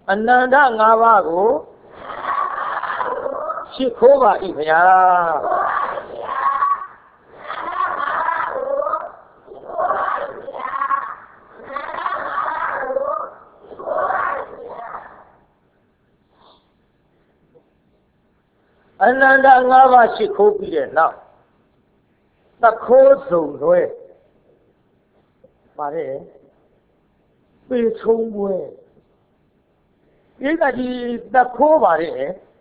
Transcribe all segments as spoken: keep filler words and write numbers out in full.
အနန္တငါးပါးကိုရှိခိုးပါ၏ဗျာအနန္တငါးပါးရှိခိုးပြီးတဲ့နောက်သခိုးစုံလွဲပါတယ်ပေချုံပွဲဒီကကြီးသခိုးပါတယ်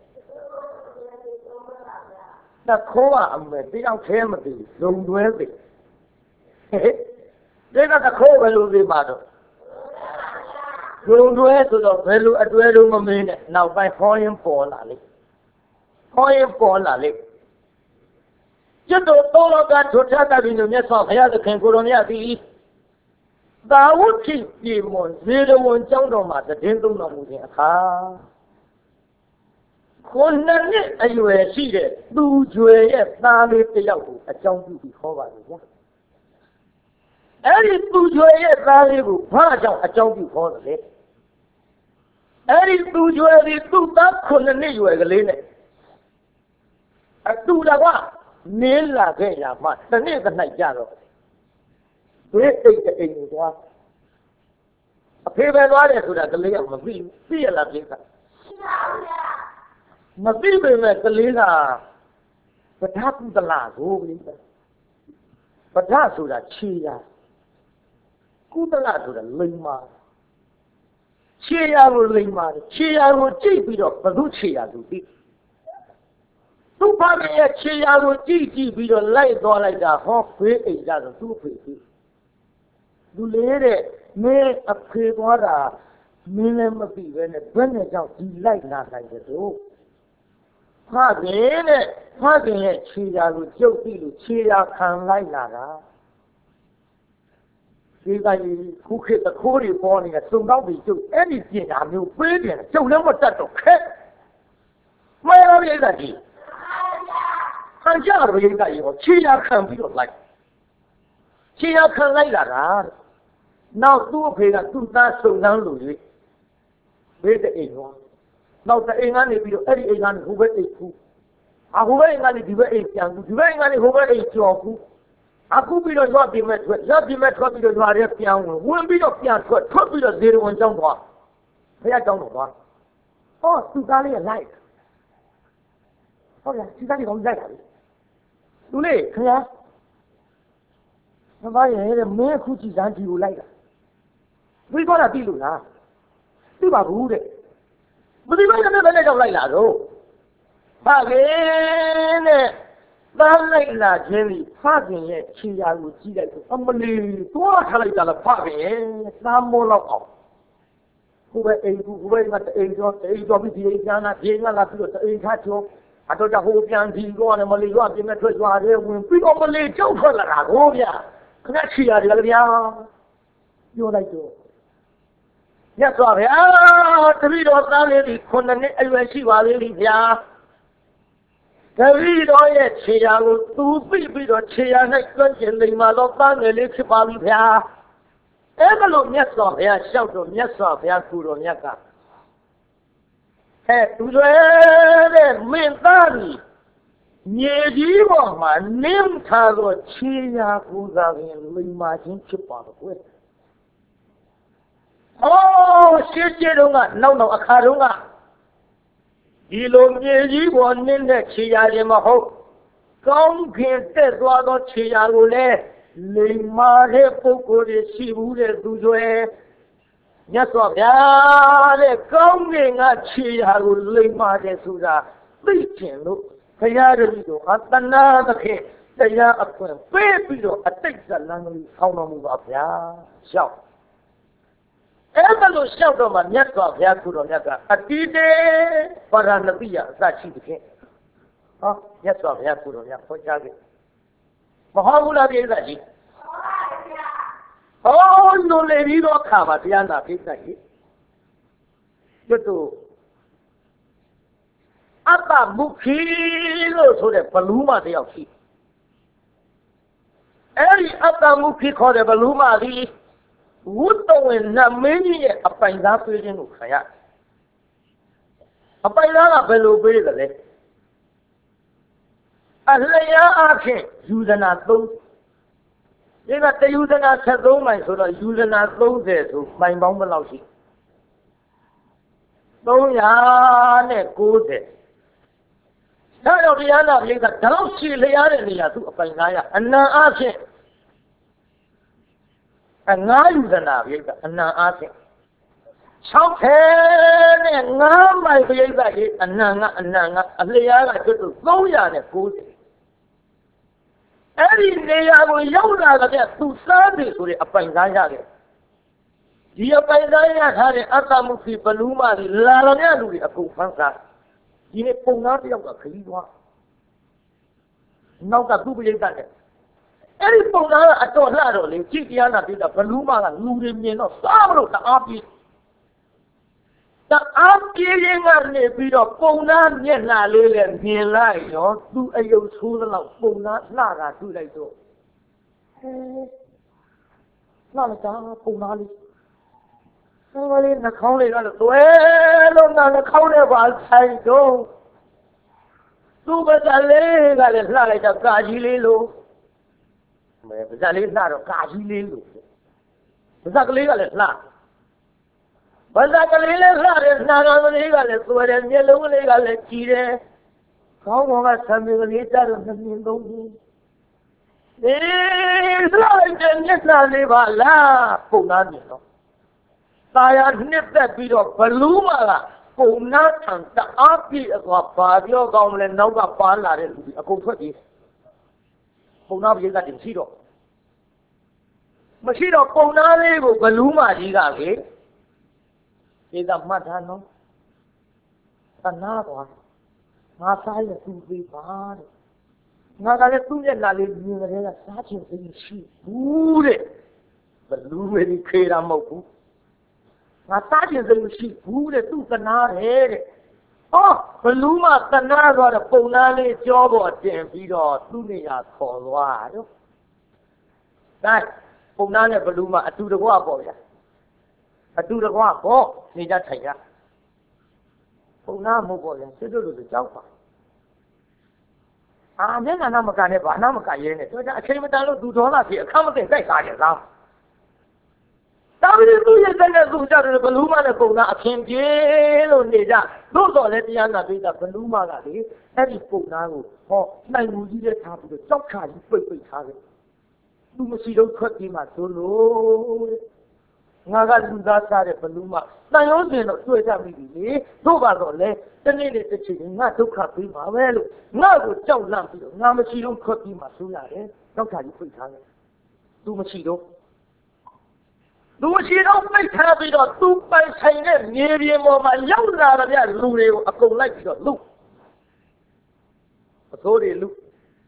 သခိုးကအမေတယောက်ထဲမသိဇုံတွဲသိဟဲ့ဒီကသခိုးဘယ်လိုသိပါတော့ဇုံတွဲဆိုတော့ဘယ်လိုအတွဲလို့မမင်းနဲ့နောက်ပိုင်းဟောရင်ပေါ်လာလိမ့်ဟောရင်ပေါ်လာလိမ့်ကျွတ်တော်တော်လောကထွတ်ထတာပြီးလို့မြတ်စွာဘုရားသခင်ကိုယ်တော်မြတ်သည်သာဝတိပြေမွန်ဇေရဝံကျောင်းတော်မှာတည်င်းသုံးတော်မူခြင်းအခါခုနှစ်နှစ်အရွယ်ရှိတဲ့သူကျွေရဲ့သားလေးတစ်ယောက်ကိုအကြောင်းပြုပြီးခေါ်ပါလေဗျာအဲ့ဒီသူကျွေရဲ့သားလေးကိုဘာကြောင့်အကြောင်းပြုခေါ်တယ်လဲအဲ့ဒီသူကျွေဒီသူ့သားခုနှစ်နှစ်ရွယ်ကလေးနဲ့အတူတကွနေလာခဲ့ရမှတနေ့တစ်နိုင်ကြတော့ဒီအိတ်အိမ်ကိုသွားအဖေပဲသွားတယ်ဆိုတာကလေးကမသိသိရလားပြင်းတာမသိပေမဲ့ကလေးကပဋ္ဌကုသလကိုပြင်းတာပဋ္ဌဆိုတာခြေရကုသလဆိုတာလိမ္မာခြေရကိုလိမ္မာခြေရကိုကြည့်ပြီးတော့ဘု து ခြေရသူသိသူ့ဘာရဲ့ခြေရကိုကြည့်ကြည့်ပြီးတော့လိုက်သွားလိုက်တာဟောဖေးအိမ်ကြတော့သူ့ဖေးဖေးလူလေးတဲ့မင်းအဖေသွားတာမင်းလည်းမသိပဲနဲ့ဘယ်နဲ့ကြောင့်ဒီလိုက်လာနိုင်တယ်တို့ဖခင်နဲ့ဖခင်ရဲ့ခြေရာကိုကျုပ်ပြီးလို့ခြေရာခံလိုက်လာတာဒီကကြီးခုခေတ်တခိုးတွေပေါ်နေတဲ့စုံတော့ပြီးကျုပ်အဲ့ဒီပြင်တာမျိုးပေးတယ်ကျုပ်လည်းမတတ်တော့ခက်မရဘူးလေကကြီးခံကြရပြီကကြီးကိုခြေရာခံပြီးတော့လိုက်ခြေရာခံလိုက်လာတာနောက်သူ့အဖေကသူ့သားစုံစမ်းလို့၍ဘေးတဲ့အိမ်ရောနောက်တဲ့အိမ်ကနေပြီးတော့အဲ့ဒီအိမ်ကနေဟိုဘက်အိမ်ကူအခုဘက်အိမ်ကနေဒီဘက်အိမ်ပြန်ကူဒီဘက်အိမ်ကနေဟိုဘက်အိမ်ကျော်ကူအခုပြီးတော့ရွာပြင်မဲ့ထွက်ရွာပြင်မဲ့ထွက်ပြီးတော့ရွာရဲပြန်ဝင်ဝင်ပြီးတော့ပြန်ထွက်ထွက်ပြီးတော့ဇေရဝန်ကျောင်းသွားဘုရားကျောင်းတော်သွားဟောသူ့သားလေးကလိုက်ဟုတ်လားသူ့သားလေးကလိုက်တာလေသူလေးခင်ဗျာမမရဲ့မင်းအခုကြည်စမ်းကြည့်ကိုလိုက်တာဝိကောတာပြီလို့လားသိပါဘူးတဲ့မသိပါနဲ့ဘယ်နဲ့ကြောင့်လိုက်လာတော့ဖခင်နဲ့သားလိုက်လာခြင်းဒီဖခင်ရဲ့ခြေရာကိုကြည့်လိုက်တော့အမလီသွားထားလိုက်တာလားဖခင်ရဲ့သားမိုးလောက်အောင်ဟိုပဲအိမ်ကူဟိုပဲမအိမ်ကျော်အိမ်ကျော်ပြီးဒီအိမ်ကနာဒီကလာပြီးတော့အိမ်ခါကျော်အတော့တဟိုပြန်ဒီကောနဲ့မလီကပြင်မဲ့ထွက်သွားတယ်ဝင်ပြီးတော့မလီကြောက်ထွက်လာတာကိုဗျာခဏခြေရာတယ်ဗျာပြောလိုက်တော့ညတ်သွားဗျာတပည့်တော်သားလေးဒီခုနှစ်နှစ်အရွယ်ရှိပါသေးတယ်ဗျာတပည့်တော်ရဲ့ခြေရာကိုသူပြီးပြီးတော့ခြေရာနဲ့ကျွမ်းကျင်နေမှာတော့သားငယ်လေးဖြစ်ပါပြီဗျာအဲ့ဒါလို့မြတ်စွာဘုရားလျှောက်တော့မြတ်စွာဘုရားကုတော်မြတ်ကဟဲ့သူတွေတဲ့မင်းသားကြီးမြေကြီးပေါ်မှာနင်းထားသောခြေရာကိုယ်စားရင်လိမ္မာခြင်းဖြစ်ပါတော့ကွယ်အော်ရှင်းရှင်းတော့ကနောက်နောက်အခါတုန်းကဒီလိုမြေကြီးပေါ်နင်းတဲ့ခြေရာခြင်းမဟုတ်ကောင်းခင်တက်သွားသောခြေရာကိုလည်းလိမ္မာတဲ့ပုဂ္ဂိုလ်တွေရှိဘူးတဲ့သူတွေမြတ်စွာဘုရားတဲ့ကောင်းကင်ကခြေရာကိုလိမ္မာတယ်ဆိုတာသိကျင်လို့ဘုရားတပည့်တော်အတနာသဖြင့်တရားအခွင့်ပေးပြီးတော့အတိတ်ဇလံကိုဆောင်းတော်မူပါဗျာရှောက်အဲ့ဒါလို့ရှောက်တော့မှမြတ်စွာဘုရားကုတော်မြတ်ကအတိတေပါရဏတိယအစရှိသဖြင့်ဟောမြတ်စွာဘုရားကုတော်မြတ်ဟောကြားခဲ့မဟုတ်ဘူးလားပြိဿကြီးဟောနိုလေပြီးတော့ခါပါတရားနာပြိဿကြီးကျွတ်တို့အတ္တမုခိလို့ဆိုတဲ့ဘလူးမတယောက်ရှိအဲ့ဒီအတ္တမုခိခေါ်တဲ့ဘလူးမသည်ဝုတ္တဝင်နမင်းကြီးရဲ့အပိုင်သားပေးခြင်းကိုခံရအပိုင်သားကဘယ်လိုပေးတယ်လဲအလျားအဖြစ်ယူဇနာသုံးဒီကတယူဇနာဆက်သုံးမိုင်ဆိုတော့ယူဇနာသုံးဆယ်ဆိုမိုင်ပေါင်းဘယ်လောက်ရှိသုံးရာကိုးဆယ်ဒါကြောင့်တရားနာပိဋကဒါတော့ရှည်လျားတဲ့နေရာသူအပိုင်သားရအနံအဖြစ်အငါးယူဇနာပိဋကအနံအဖြစ်၆၀နဲ့ငါးမိုင်ပိဋကကြီးအနံကအနံကအလျားကကျွတ်လို့သုံးရာနဲ့ကိုးဆယ်အဲ့ဒီနေရာကိုရောက်လာတဲ့သူစားတယ်ဆိုတဲ့အပိုင်သားရတယ်ဒီအပိုင်သားရထားတဲ့အတ္တမုခိဘလူးမတွေလာတော်များလူတွေအကုန်ဖန်စားဒီနေ့ပုံသားတယောက်ကခရီးသွားနောက်ကသူ့ပိဋကနဲ့အဲ့ဒီပုံသားကအတော်လှတော့လေကြည့်တရားနာပြီးတော့ဘလူးမကလူတွေမြင်တော့စားမလို့တအားပြေးတအားပြေးရင်ကနေပြီးတော့ပုံသားမျက်နှာလေးလည်းမြင်လိုက်ရောသူ့အယုတ်ဆိုးသလောက်ပုံသားလှတာတွေ့လိုက်တော့ဟဲလှလိုက်တာပုံသားလေးဆံလေးနှာခေါင်းလေးကတော့တွဲလုံးနှာခေါင်းနဲ့ပါဆိုင်တော့သူ့ပါဇာလေးကလည်းလှလိုက်တော့ကာကြီးလေးလို့မဲပါဇာလေးလှတော့ကာကြီးလေးလို့ပါဇာကလေးကလည်းလှပါဇာကလေးလည်းလှတယ်နှာခေါင်းလေးကလည်းသွဲတယ်မျက်လုံးလေးကလည်းကြည်တယ်ခေါင်းပေါ်ကဆံမီကလေးကြတော့နှမြင်သုံးကြီးအေးလှလိုက်တဲ့မျက်နှာလေးပါလားပုံသားမြင်တော့ตายาနှစ်သက်ပြီးတော့ဘလူးမကပုံနာထံတအားပြည့်အကွာဘာပြောကောင်းမလဲနောက်ကပါလာတဲ့လူကြီးအကုန်ထွက်ပြေးပုံနာပြေးကတင်ရှိတော့မရှိတော့ပုံနာလေးကိုဘလူးမကြီးကလေဒီကမှတ်ထားနော်တနာသွားငါစားရသူသေးပါတဲ့ငါကလည်းသူ့ရဲ့လာလေးမြင်ကြတဲ့ကစားချင်စိတ်ရှိဘူးတဲ့ဘလူးမကြီးခေတာမဟုတ်ဘူးငါစားချင်စိတ်မရှိဘူးတဲ့သူ့တနာတယ်တဲ့ဟောဘလူးမတနာသွားတဲ့ပုံနာလေးကြောပေါ်တင်ပြီးတော့သူ့နေရာခေါ်သွားတော့ဒါပုံနာနဲ့ဘလူးမအတူတကွပေါ့ဗျာအတူတကွပေါ့နေကြထိုင်ကြပုံနာမဟုတ်ပေါ့ဗျာစစ်တို့တို့ကြောက်ပါအာမျက်နှာနာမကန်နဲ့ဘာနာမကန်ရဲနဲ့တို့အချိန်မတန်လို့သူတော်လာဖြစ်အခမသိတိုက်စားကြသားဒါပေမဲ့သူရဲ့တဲ့နဲ့သူကြတယ်ဘလူးမနဲ့ပုံသားအခင်ပြေလို့နေကြသို့တော်လည်းတရားနာပြီးတာဘလူးမကလေအဲ့ဒီပုံသားကိုဟောနိုင်မှုကြီးတဲ့ထားပြီးတော့ကြောက်ခါကြီးပိတ်ပိတ်ထားတယ်သူမရှိတော့ထွက်ပြီးမှသို့လို့ငါကလူသားစားတဲ့ဘလူးမတန်ရုံးစင်တော့တွေ့ကြမိပြီလေတို့ကတော့လေတနေ့နဲ့တစ်ချိန်ငါဒုက္ခပေးမှာပဲလို့ငါ့ကိုကြောက်လန့်ပြီးတော့ငါမရှိတော့ထွက်ပြီးမှဆိုရတယ်ကြောက်ခါကြီးပိတ်ထားတယ်သူမရှိတော့လူရှိတော့ပိတ်ထားပြီးတော့သူပိုင်ဆိုင်တဲ့မြေပြင်ပေါ်မှာရောက်လာတဲ့လူတွေကိုအကုန်လိုက်ပြီးတော့လူပသိုးတွေလူ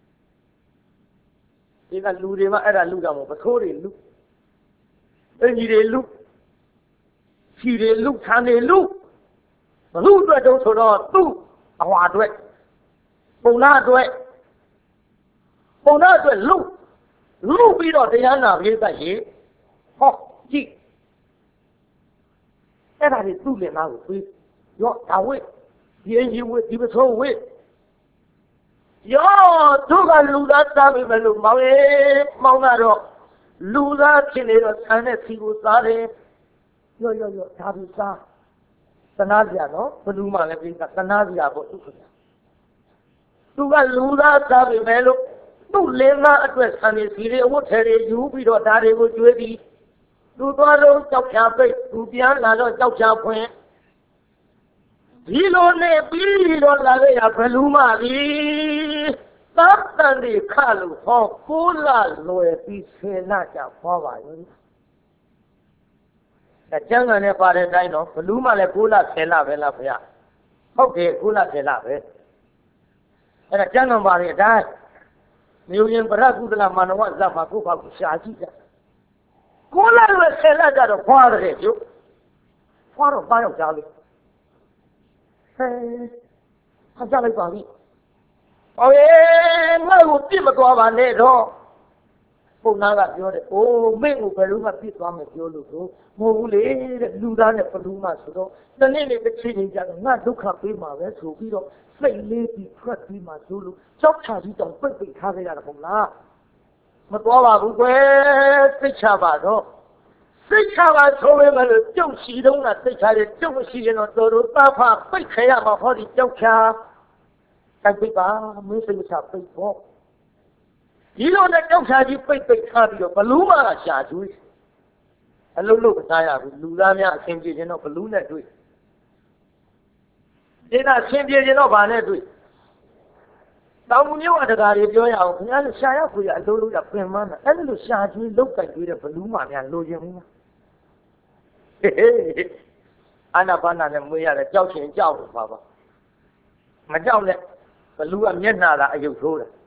ဒီကလူတွေမှအဲ့ဒါလူကြမှာပသိုးတွေလူအင်ကြီးတွေလူခြီတွေလူခံတွေလူဘလူအတွက်တုံးဆိုတော့သူ့အဝါအတွက်ပုံနာအတွက်ပုံနာအတွက်လူလူပြီးတော့တရားနာပြေးတတ်ရေဟောကြည့်အဲ့ဒါတွေသူ့လက်သားကိုပြီးရောဒါဝိဒီအင်ဂျီဝိဒီပစိုးဝိရောသူကလူသားစားပြီမလို့မောင်ရေမောင်ကတော့လူသားဖြစ်နေတော့ဆန်းတဲ့စီကိုစားတယ်ရောရောရောဒါပြီးစားသနာစရာနော်ဘလူးမှလည်းပြီးကသနာစရာပေါ့သူကသူကလူသားစားပြီမလို့သူ့လင်းသားအတွက်ဆန်းနေစီတွေအဝတ်ထဲတွေယူပြီးတော့ဒါတွေကိုကျွေးပြီးသူသွားလို့ကြောက်ချပိတ်သူပြန်လာတော့ကြောက်ချဖွင့်ဒီလိုနဲ့ပြီးတော့လာခဲ့ရဘလူးမကြီးသတ်တန်ဒီခါလို့ဟောကိုလာလွယ်ပြီးဆယ်လကြာဟောပါရင်အကျန်းကနေပါတဲ့အတိုင်းတော့ဘလူးမလည်းကိုလာဆယ်လပဲလားဗျာဟုတ်တယ်ကိုလာဆယ်လပဲအဲ့ဒါကျန်းကန်ပါတဲ့အတိုင်းမြို့ရင်ပရကုသလမနဝဇတ်မှာကိုပါကိုရှာကြည့်ကြကိုလာလွယ်ဆယ်လကြတော့ဖွာတယ်ကျုပ်ဖွာတော့ပါရောက်ကြလို့ဟဲ့ဟာကြလိုက်ပါပြီဟောရေငါ့ကိုပြစ်မသွားပါနဲ့တော့ပုံနာကပြောတယ်အိုးမင်းကိုဘယ်လိုမှပြစ်သွားမယ်ပြောလို့ဆိုမဟုတ်ဘူးလေတဲ့လူသားနဲ့ဘလူးမှဆိုတော့တနေ့နေ့တစ်ချိန်ချိန်ကြတော့ငါဒုက္ခပေးမှာပဲဆိုပြီးတော့စိတ်လေးပြီးထွက်ပြီးမှဆိုလို့ကြောက်ချပြီးတော့ပိတ်ပိတ်ထားခဲ့ရတာပေါ့လားမတော်ပါဘူးကွယ်စိတ်ချပါတော့စိတ်ချပါဆိုပေမဲ့ကြုံရှိတော့ကစိတ်ချတယ်ကြုံမရှိရင်တော့တော်တော်သားဖပိတ်ခဲရမှာဟောဒီကြောက်ချတိုက်ပိတ်ပါမင်းစိတ်ချပိတ်ဖို့ဒီလိုနဲ့ကြောက်ချပြီးပိတ်ပိတ်ထားပြီးတော့ဘလူးမကရှာကျွေးအလုံးလုံးမစားရဘူးလူသားများအဆင်ပြေခြင်းတော့ဘလူးနဲ့တွေ့ဒီကအဆင်ပြေခြင်းတော့ဗာနဲ့တွေ့တောင်မျိုးအတကာတွေပြောရအောင်ခင်ဗျားတို့ရှာရခွေရအလုံးလုံးရပင်မန်းတာအဲ့လိုရှာကျွေးလောက်ကြိုက်ကျွေးတဲ့ဘလူးမများလိုချင်ဘူးဟေးအာနာပါနာနဲ့မွေးရတယ်ကြောက်ချင်ကြောက်လို့ပါပါမကြောက်နဲ့ဘလူးကမျက်နှာသာအယုတ်ထိုးတယ်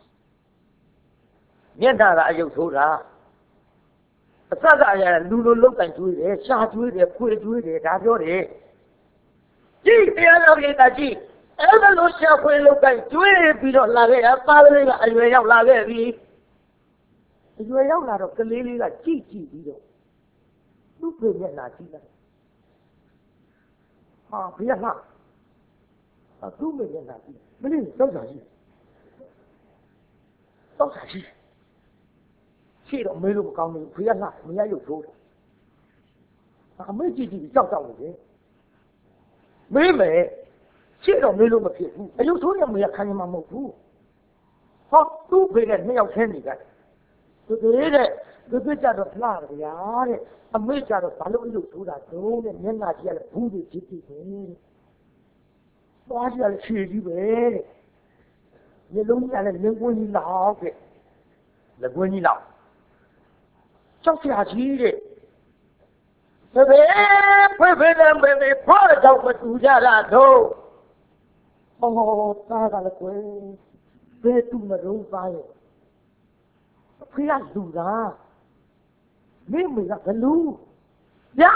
မျက်နှာသာအယုတ်ထိုးတာအစကအရာလူလိုလောက်တိုင်ကျွေးတယ်ရှာကျွေးတယ်ဖွေကျွေးတယ်ဒါပြောတယ်ကြည့်တရားတော်ကြီးတကြီးအဲ့ဒါလိုရှာဖွေလောက်တိုင်ကျွေးပြီးတော့လာခဲ့သားလေးကအရွယ်ရောက်လာခဲ့ပြီအရွယ်ရောက်လာတော့ကလေးလေးကကြည့်ကြည့်ပြီးတော့သူ့ပြေမျက်နှာကြည့်လိုက်ဟာဘယ်ဟာအသူ့မျက်နှာကြည့်မင်းတောက်စားရှိတောက်စားရှိရှေ့တော့မေးလို့မကောင်းဘူးဖေကလှမရရုပ်ထိုးတယ်အမေကြည့်ကြည့်ကြောက်ကြောက်နေတယ်မေးမယ်ရှေ့တော့မေးလို့မဖြစ်ဘူးအယုတ်ထိုးရမေးခံရမှာမဟုတ်ဘူးဟောသူ့ဖေကနှစ်ယောက်ချင်းနေကြတယ်သူတွေတဲ့သူပြကြတော့လှတယ်ဗျာတဲ့အမေကြတော့ဘာလို့အယုတ်ထိုးတာတုံးတဲ့မျက်နှာကြည့်ရလဲဘူးတွေကြည့်ကြည့်ပဲသွားကြည့်ရလဲခြေကြီးပဲတဲ့မျက်လုံးကြီးကလည်းလင်းကွင်းကြီးလောက်တဲ့လက်ကွင်းကြီးလောက်ကြောက်ကြကြီးတဲ့ဘယ်ဘယ်ဘယ်နဲ့ဘယ်ဘယ်ဖောက်တော့မတူကြတာတော့ဟောသားကလည်းကွယ်ဘယ်တူမလို့သားရဲ့ဖေကလူသားမင်းမေကဘလူးညာ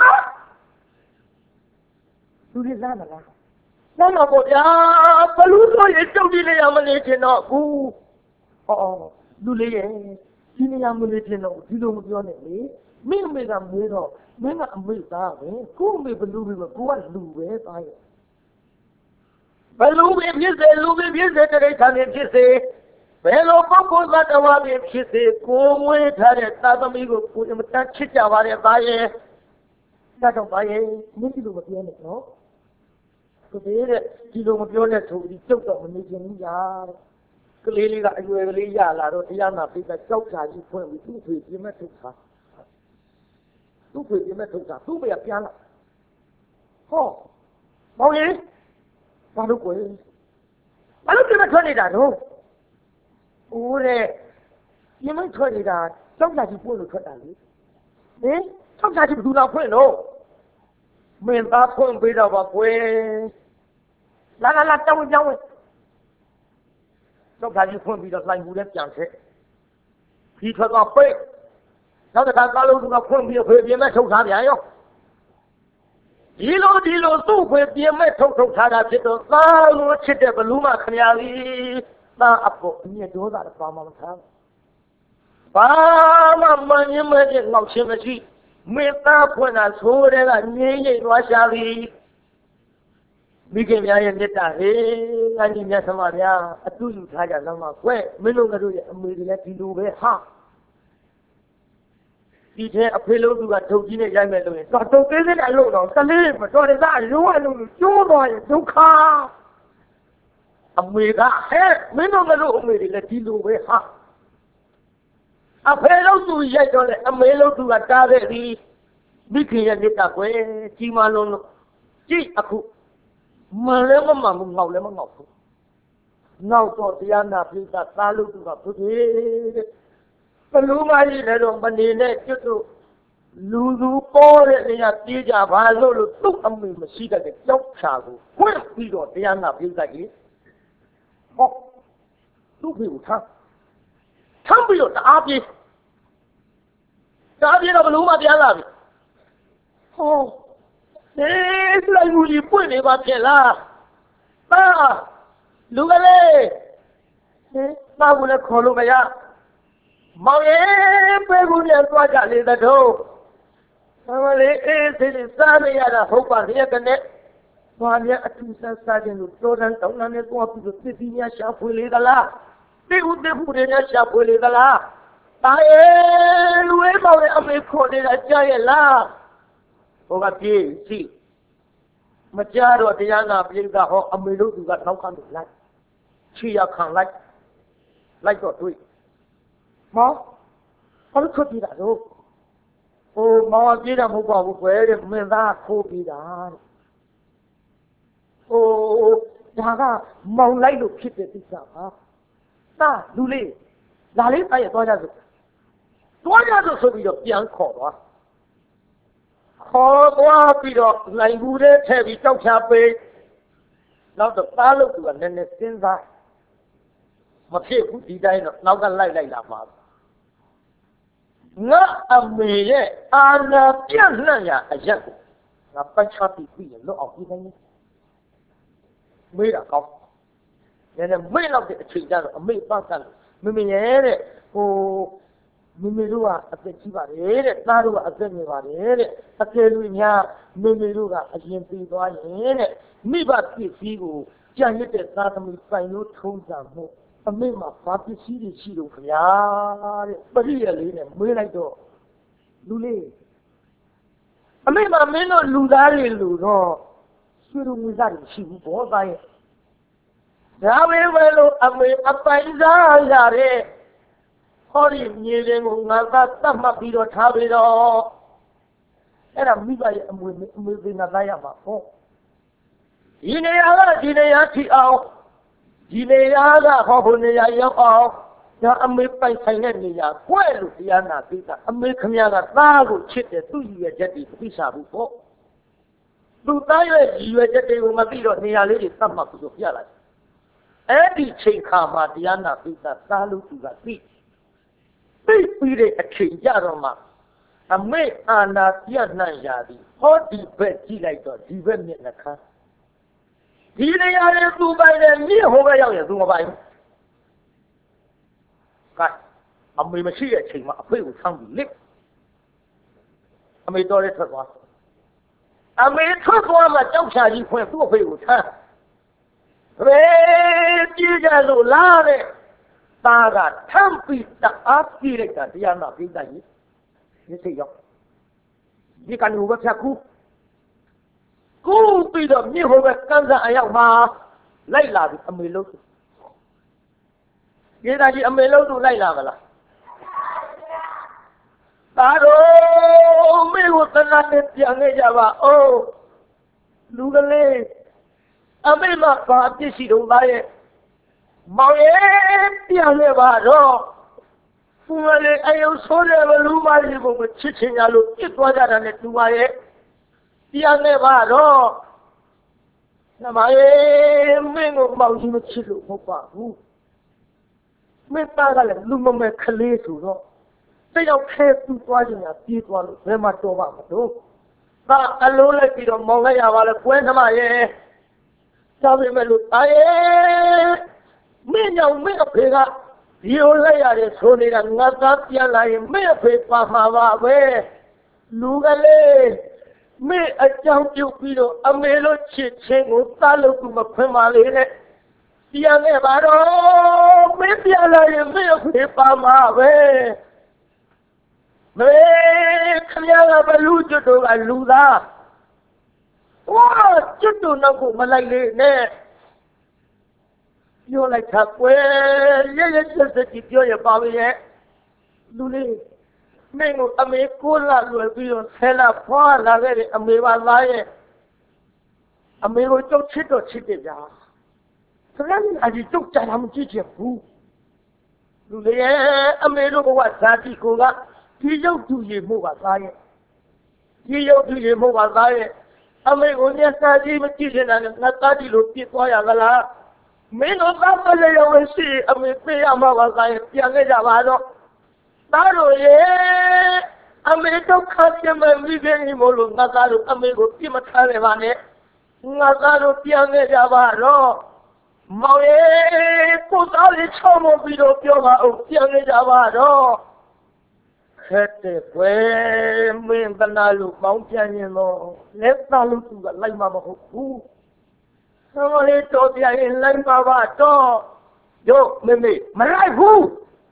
သူလေးလာမလားလာမပေါ့ဗျာဘလူးဆိုရင်ကြောက်ကြည့်နေရမနေချင်တော့ဘူးဟောလူလေးရဲ့ဒီနေရာမလေးတင်တော့ဒီလိုမပြောနဲ့လေမင်းအမေကမေးတော့မင်းကအမေသားပဲကို့အမေဘလူးပဲကိုကလူပဲသားရဲ့ဘလူးပဲဖြစ်စေလူပဲဖြစ်စေတရိစ္ဆာန်ဖြစ်စေဘယ်လိုပုဂ္ဂိုလ်သတ္တဝါပဲဖြစ်စေကိုမွေးထားတဲ့သာသမီကိုကိုယ်အမတန်ချစ်ကြပါရဲ့သားရဲ့ဒါတော့သားရဲ့မင်းဒီလိုမပြောနဲ့နော်ကိုတဲ့ဒီလိုမပြောနဲ့ဆိုပြီးကျုပ်တော့မနေချင်ဘူးညာကလေးလေးကအရွယ်ကလေးရလာတော့တရားနာပိတ်ကကြောက်ချာကြီးဖွင့်ပြီးသူ့ဖေပြင်းမဲ့ထုတ်တာသူ့ဖေပြင်းမဲ့ထုတ်တာသူ့ဖေကပြန်လာဟောမောင်ကြီးဘာလို့ကွယ်ဘာလို့ပြင်းမဲ့ထွက်နေတာတော့ဦးတဲ့ပြင်းမဲ့ထွက်နေတာကြောက်ချာကြီးပွင့်လို့ထွက်တာလေဟင်ကြောက်ချာကြီးဘယ်သူလာဖွင့်လို့မင်းသားဖွင့်ပေးတော့ပါကွယ်လာလာလာတောင်းကြောင်းဝင်တော့ခါကြီးဖွင့်ပြီးတော့လိုင်ဘူးနဲ့ပြန်ဆက်ဒီထွက်တော့ပိတ်နောက်တစ်ခါကားလုံးကဖွင့်ပြီးဖေးပြင်းမဲ့ထုတ်ထားပြန်ရောဒီလိုဒီလိုသူ့ဖေးပြင်းမဲ့ထုတ်ထုတ်ထားတာဖြစ်တော့သာလို့ချစ်တဲ့ဘလူးမခင်ဗျာကြီးသာအဖို့အမြတ်ဒေါသနဲ့ပါမမထားဘာမှမငြင်းမဲ့ငေါ့ချင်းမရှိမေတ္တာဖွင့်တာဆိုတဲ့ကငြိမ့်ငြိမ့်သွားရှာသည်မိခင်များရဲ့မေတ္တာဟေးငါကြီးမြတ်သမားများအတူယူထားကြသမှာကွဲမင်းတို့ကတို့ရဲ့အမေတွေလည်းဒီလိုပဲဟာဒီတဲ့အဖေလို့သူကထုတ်ကြီးနဲ့ရိုက်မယ်လို့ရင်တော့တုတ်သေးသေးတဲ့အလုပ်တော့ကလေးမတော်တဲ့သားရိုးအလုပ်ကျိုးသွားရင်ဒုက္ခအမေကဟဲ့မင်းတို့ကတို့အမေတွေလည်းဒီလိုပဲဟာအဖေလို့သူရိုက်တော့လေအမေလို့သူကတားခဲ့သည်မိခင်ရဲ့မေတ္တာကွယ်ကြီးမလုံးလို့ကြည့်အခုမလဲမမှန်ဘူးငေါ့လဲမငေါ့ဘူးနောက်တော့တရားနာပိဋကသားလို့သူကဘုရားဘလူးမကြီးလည်းတော့မနေနဲ့ကျွတ်တို့လူသူပေါ်တဲ့နေရာပြေးကြပါလို့လို့သူ့အမေမရှိတဲ့ကြောက်ချာကိုဖွင့်ပြီးတော့တရားနာပိဋကကြီးဟောသူ့ဖေကိုထားထမ်းပြီးတော့တအားပြေးတအားပြေးတော့ဘလူးမပြန်လာပြီဟောနေလိုက်မှုကြီးပွင့်နေပါဖြစ်လားပါလူကလေးဟဲ့ပါဘူးလည်းခေါ်လို့မရမောင်ရဲ့ပဲကူနဲ့သွားကြလေတော့ဆံလေးအေးစိတ်စားနေရတာဟုတ်ပါရဲ့ကနဲ့ဘာများအထူးဆန်းစားခြင်းလို့တော်တန်တောင်းတနဲ့သွားပြီးတော့ပြည်ပြည်များရှာဖွေလေသလားတိဥတေဖို့တွေနဲ့ရှာဖွေလေသလားတာရဲ့လူဝဲပေါင်းတဲ့အမေခေါ်နေတာကြားရဲ့လားဟိုကပြေးစီမကြားတော့တရားနာပြိဿဟောအမေတို့သူကနောက်ခံလိုက်ချီရခံလိုက်လိုက်တော့တွေ့မောင်ဘာလို့ထွက်ပြေးတာလို့ဟိုမောင်ကပြေးတာမဟုတ်ပါဘူးကွယ်တဲ့မင်းသားခိုးပြေးတာတဲ့ဟိုဒါကမောင်လိုက်လို့ဖြစ်တဲ့ကိစ္စပါသာလူလေးလာလေးအဲ့ရသွားကြစို့သွားကြစို့ဆိုပြီးတော့ပြန်ခေါ်သွားခေါ်သွားပြီးတော့နိုင်ဘူးတဲ့ထဲပြီးတောက်ချပေးနောက်တော့သားလို့သူကနည်းနည်းစဉ်းစားမဖြစ်ဘူးဒီတိုင်းတော့နောက်ကလိုက်လိုက်လာမှာငါအမေရဲ့အာနာပြန့်နှံ့ရာအရက်ကိုငါပတ်ချပြီးပြီးရလို့အောင်ပြီးနိုင်တယ်မေးတာကောင်းနည်းနည်းမေးတော့တဲ့အချိန်ကျတော့အမေပတ်ကမမေရဲ့တဲ့ဟိုမမေတို့ကအသက်ကြီးပါတယ်တဲ့သားတို့ကအသက်ငယ်ပါတယ်တဲ့အကယ်လို့များမမေတို့ကအရင်ပြီးသွားရင်တဲ့မိဘပစ္စည်းကိုကြံရတဲ့သားသမီးပိုင်လို့ထုံးစံမှုအမေမှာဘာပစ္စည်းတွေရှိလို့ခင်ဗျာတဲ့ပရိယလေးနဲ့မေးလိုက်တော့လူလေးအမေမှာမင်းတို့လူသားတွေလူတော့ဆွေတို့ငွေသားတွေရှိဘူးဘောသားရဲ့ဒါပဲပဲလို့အမေအပိုင်စားရတဲ့ဟောဒီမြေရင်ကိုငါသာတတ်မှတ်ပြီးတော့ထားပြီးတော့အဲ့ဒါမိဘရဲ့အမွေအမွေပင်ကသားရမှာပေါ့ဒီနေရာကဒီနေရာထိအောင်ဒီနေရာကဟောဖို့နေရာရောက်အောင်ဒါအမေပိုင်ဆိုင်တဲ့နေရာကွဲလို့တရားနာသိတာအမေခမရကသားကိုချစ်တယ်သူ့ရည်ရွယ်ချက်တွေသိစားဘူးပေါ့သူသားရဲ့ရည်ရွယ်ချက်တွေကိုမသိတော့နေရာလေးတွေသတ်မှတ်ပြီးတော့ပြလိုက်အဲ့ဒီချိန်ခါမှာတရားနာသိတာသားလို့သူကသိသိပြီးတဲ့အချိန်ကြတော့မှအမေအာနာပြတ်နှံ့ရာသည်ဟောဒီဘက်ကြည့်လိုက်တော့ဒီဘက်မျက်နှာခမ်းဒီနေရာရဲ့သူပိုင်တဲ့မြေဟိုဘက်ရောက်ရင်သူမပိုင်ဘူးကအမေမရှိတဲ့အချိန်မှာအဖေကိုဆမ်းပြီးလစ်အမေတော်လေးထွက်သွားအမေထွက်သွားမှကြောက်ချာကြီးဖွင့်သူ့အဖေကိုဆမ်းရေပြေးကြလို့လားတဲ့သားကထမ်းပြီးတအားပြေးလိုက်တာတရားနာပြီးသားကြီးဒီစိတ်ရောက်ဒီကနေ့ဘယ်ဖြတ်ကူကူပြီးတော့မြေဟိုဘက်ကန်းစားအရောက်မှာလိုက်လာပြီအမေလို့ဒီသားကြီးအမေလို့သူလိုက်လာမလားသားတော်မေကိုတနာနဲ့ပြန်ခဲ့ကြပါအိုးလူကလေးအမေမဘာပြစ်ရှိတော့သားရဲ့မောင်ရဲ့ပြန်ခဲ့ပါတော့သူကလေအယုံဆိုးတယ်ဘလူမကြီးကိုချစ်ချင်ကြလို့ပြစ်သွားကြတာနဲ့သူပါရဲ့ပြန်ခဲ့ပါတော့နမရဲ့မင်းကိုမောင်ကြီးမချစ်လို့မဟုတ်ပါဘူးမင်းသားကလည်းလူမမဲခလေးဆိုတော့တယောက်ခဲသူ့သွားချင်တာပြေးသွားလို့ဘယ်မှာတော့ပါမလို့သာအလုံးလိုက်ပြီးတော့မောင်လိုက်ရပါလေကွဲနမရဲ့သာပေမဲ့လို့တာရဲ့မင်းကြောင့်မင်းအဖေကဒီလိုလိုက်ရတယ်ဆိုနေတာငါသားပြန်လာရင်မင်းအဖေပါမှာပါပဲလူကလေးမင်းအကြောင်းပြုတ်ပြီးတော့အမေလို့ချစ်ချင်းကိုသားလို့သူမဖွင့်ပါလေနဲ့ပြန်ခဲ့ပါတော့မင်းပြန်လာရင်မင်းအဖေပါမှာပဲမေခမရကဘလူကျွတ်တို့ကလူသားဝါကျွတ်တို့နောက်ကိုမလိုက်လေနဲ့ပြောလိုက်တာကွယ်ရရဆက်ဆက်ကြည့်ပြောရပါပဲရဲ့လူလေးမင်းကိုအမေကိုလာလွယ်ပြီးတော့ဆဲလာဖွာလာခဲ့တဲ့အမေပါသားရဲ့အမေကိုကြောက်ချစ်တော့ချစ်တယ်ဗျာဆရာမအကြီးကြောက်ကြတာမကြည့်ချင်ဘူးလူလေးရဲ့အမေတို့ကဇာတိကိုကဒီရုပ်သူရေမှုပါသားရဲ့ဒီရုပ်သူရေမှုပါသားရဲ့အမေကိုမျက်စာကြည့်မကြည့်ချင်တာနဲ့ငါသားဒီလိုပြစ်သွားရသလားမင်းတို့သားမလေးရောရှိအမေပေးရမှာပါသားရဲ့ပြန်ခဲ့ကြပါတော့သားတို့ရဲ့အမေဒုက္ခပြမမိခင်မို့လို့ငါသားတို့အမေကိုပြစ်မထားရပါနဲ့ငါသားတို့ပြန်ခဲ့ကြပါတော့မောင်ရဲ့ကိုသားလေးချောင်းမပြီးတော့ပြောပါဦးပြန်ခဲ့ကြပါတော့ khét để quê mình ta nào lúc bóng chân như nó lép ta lúc tụi lấy mà mà hụt hú sao mà lấy cho thì anh lấy mà bà cho vô mê mê mà lại hú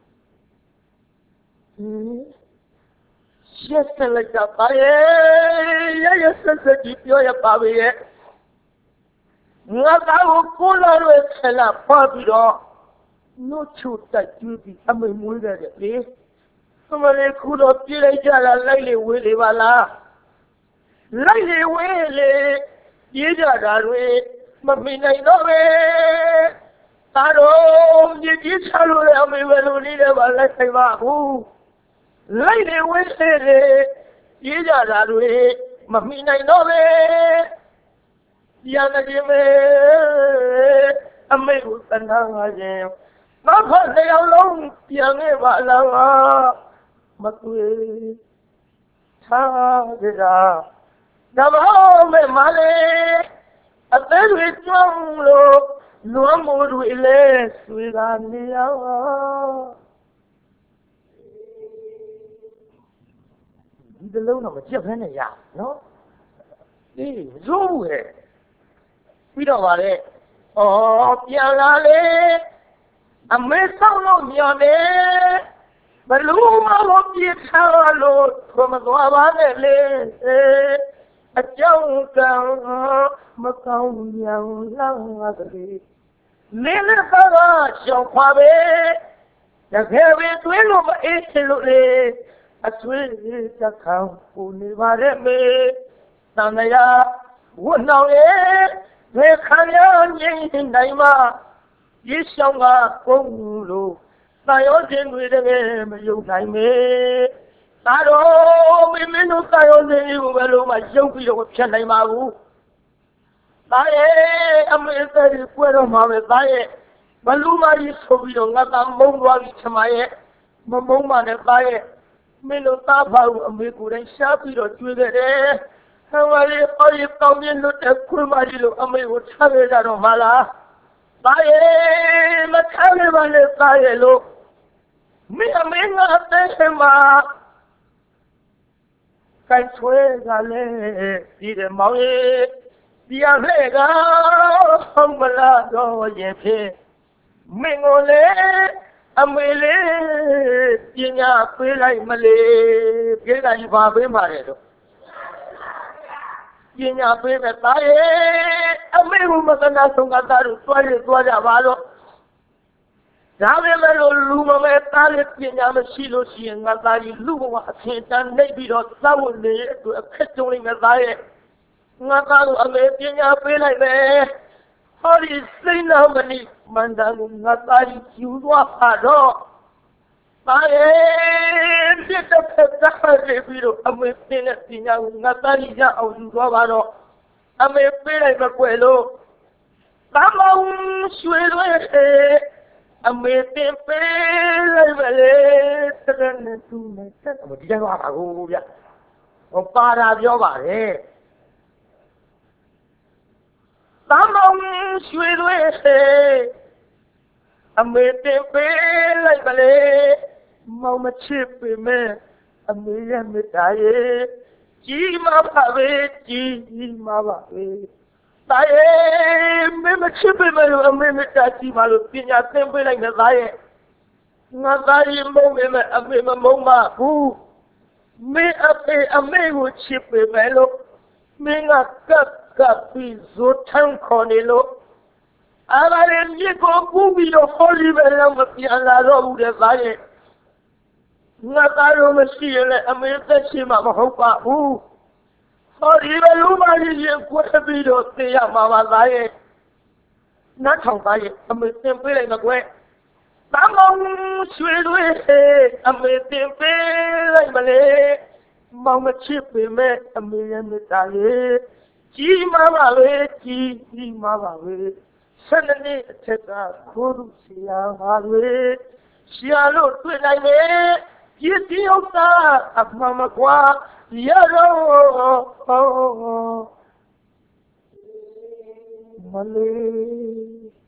chết sẽ lấy cho bà ê yá yá sẽ sẽ chỉ biểu yá bà bì ê ngã ta hú cô là rồi sẽ là bà bì đó nó chút tại chú bì ta mới mũi ra được đi हमारे खुद होती रही जाला लैले वेले वाला लैले वेले ये जाड़ा रे मम्मी नहीं नो वे तारो ये जी चालू रे हमें वेलुनी रे वाला सेवा हूँ लैले वेले रे ये जाड़ा रे मम्मी नहीं नो वे या नदी में हमें उतना आजे ना फंसे हम लोग पियाने वाला मत हुए था जरा दबाओ में माले अतर विचम लो नुआमुर विले सुइगानिया इधर लोग ना बच्चे अपने यार नो ये जो है पिरो वाले ओ प्याला ले हमें सब लोग याने बलूमा वो पीछा लो तुम द्वारे ले अचाऊ का मकाऊ याऊ लागे मेरे बाबा शौक़ावे जगह वे तुलो ऐसे लोले अचुए चखाऊ पुने वाले में तानया वो नावे वे खाया ये नहीं मा ये शौक़ा कोंगलो तायो जेनुए रे में यू नहीं में तारो में में नो तायो ने वो बेलो मा यू भी लो फिर नहीं मागू ताये अमे तेरी पुरो मावे ताये बलू मारी सोबी लो ना मोंग वाली छमाये मोंग माने ताये में लो ता भाऊ अमे कुरे शापी रो चुए रे हमारे और ये कौन लो ते कुल मारी लो अमे वो छावे जारो माला ताये मचाने वाले ताये लो मैं मैं आते हैं माँ कल सोएगा ले तेरे मावे दिया लेगा हम बला दो ये फिर मैं गोले अमेले जिन्या पेलाई मले पेलाई बाबे मारे दो जिन्या पे में ताये अमे वो मगना सुंगा तारू तुझे तुझे वालो जावे में लो लूमा में ताले जिन्या में सीलो सींगा तारी लूमा सेंटा नहीं भी रो ताऊ ने तो खच्चों में ताये ngataru ame tinya pelai be hori sina mani mandangu ngatari kiwa pado tae dita peta de biro ame tinya tinya ngatari ja au dua baro ame pelai be kwelo tamau suelo e ame te pelai bele tren tu ne ta mo dia wa ba go bia o para dio ba le Tamong suy ame te pe lai bale mau ma chip me ame ya me taye ji ma ba ve ji ma ba ve taye me ma chip me ame me ta ji ma lo pinya tem pe lai na taye nga taye mo me me ame ma mo ma hu me ame ame wo chip me lo me nga kap kapi zotan konelo avare ni ko bubilo holi bela mati ala ro de vaye nga taro masiele ameta sima mahopa hu holi belu mari ye ko bilo te ya ma ma vaye na thong vaye amete pe lai ma kwe tamong sui lue amete pe lai ma le mau ma chip me ameye me ta ye जी मावा वे जी जी मावा वे सनने ठेका खोरू सिया हावे सियालो तुए नाई वे ये दियोता अपना मकवा यारो मले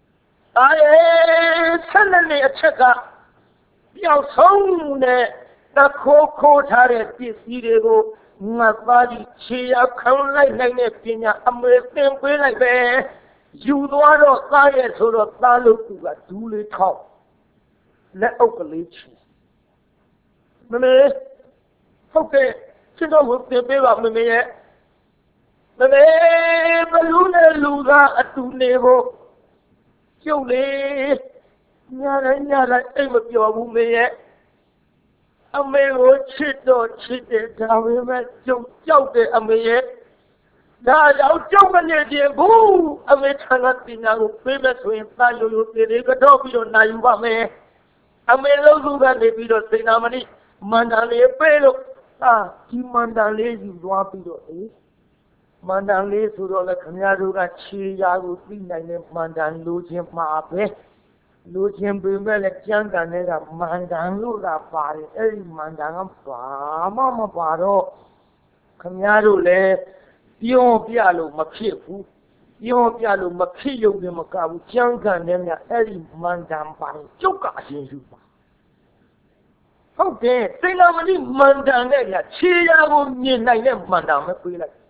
आए सनने ठेका याओ सोने တခိုးခိုးထားတဲ့ပစ္စည်းတွေကိုငါသားကြီးခြေရခံလိုက်နိုင်တဲ့ပညာအမေသင်ပေးလိုက်ပဲယူသွားတော့သားရဲ့ဆိုတော့သားလို့သူကဒူးလေးထောက်လက်အုပ်ကလေးချီမမေဟုတ်ကဲ့ကျွန်တော်ကိုသင်ပေးပါမမေရဲ့မမေဘလူးနဲ့လူသားအတူနေဖို့ကျုပ်လေညတိုင်းညတိုင်းအိမ်မပြောဘူးမေရဲ့အမေကိုချစ်တော့ချစ်တယ်ဒါပေမဲ့ကျုပ်ကြောက်တယ်အမေရဲ့ဒါကြောင့်ကျုပ်မနေခြင်းဘူးအမေထံကပညာကိုပေးမဲ့ဆိုရင်သာရိုးရိုးပြေလေးကတော့ပြီးတော့နိုင်ယူပါမယ်အမေလုံးစုကနေပြီးတော့စေနာမဏိမန္တန်လေးပေးလို့အာဒီမန္တန်လေးယူသွားပြီးတော့အေးမန္တန်လေးဆိုတော့လည်းခင်ဗျားတို့ကခြေရာကိုသိနိုင်တဲ့မန္တန်လိုချင်မှာပဲလိုချင်ပေမဲ့လည်းကြမ်းကန်တဲ့ကမန္တန်လို့လာပါတယ်အဲ့ဒီမန္တန်ကဘာမှမပါတော့ခင်ဗျားတို့လည်းပြောပြလို့မဖြစ်ဘူးပြောပြလို့မဖြစ်ရုံနဲ့မကဘူးကြမ်းကန်တဲ့မြအဲ့ဒီမန္တန်ပါကျုပ်ကအရင်ယူပါဟုတ်တယ်စေနာမဏိမန္တန်နဲ့ညခြေရာကိုမြင်နိုင်တဲ့မန္တန်ပဲပေးလိုက်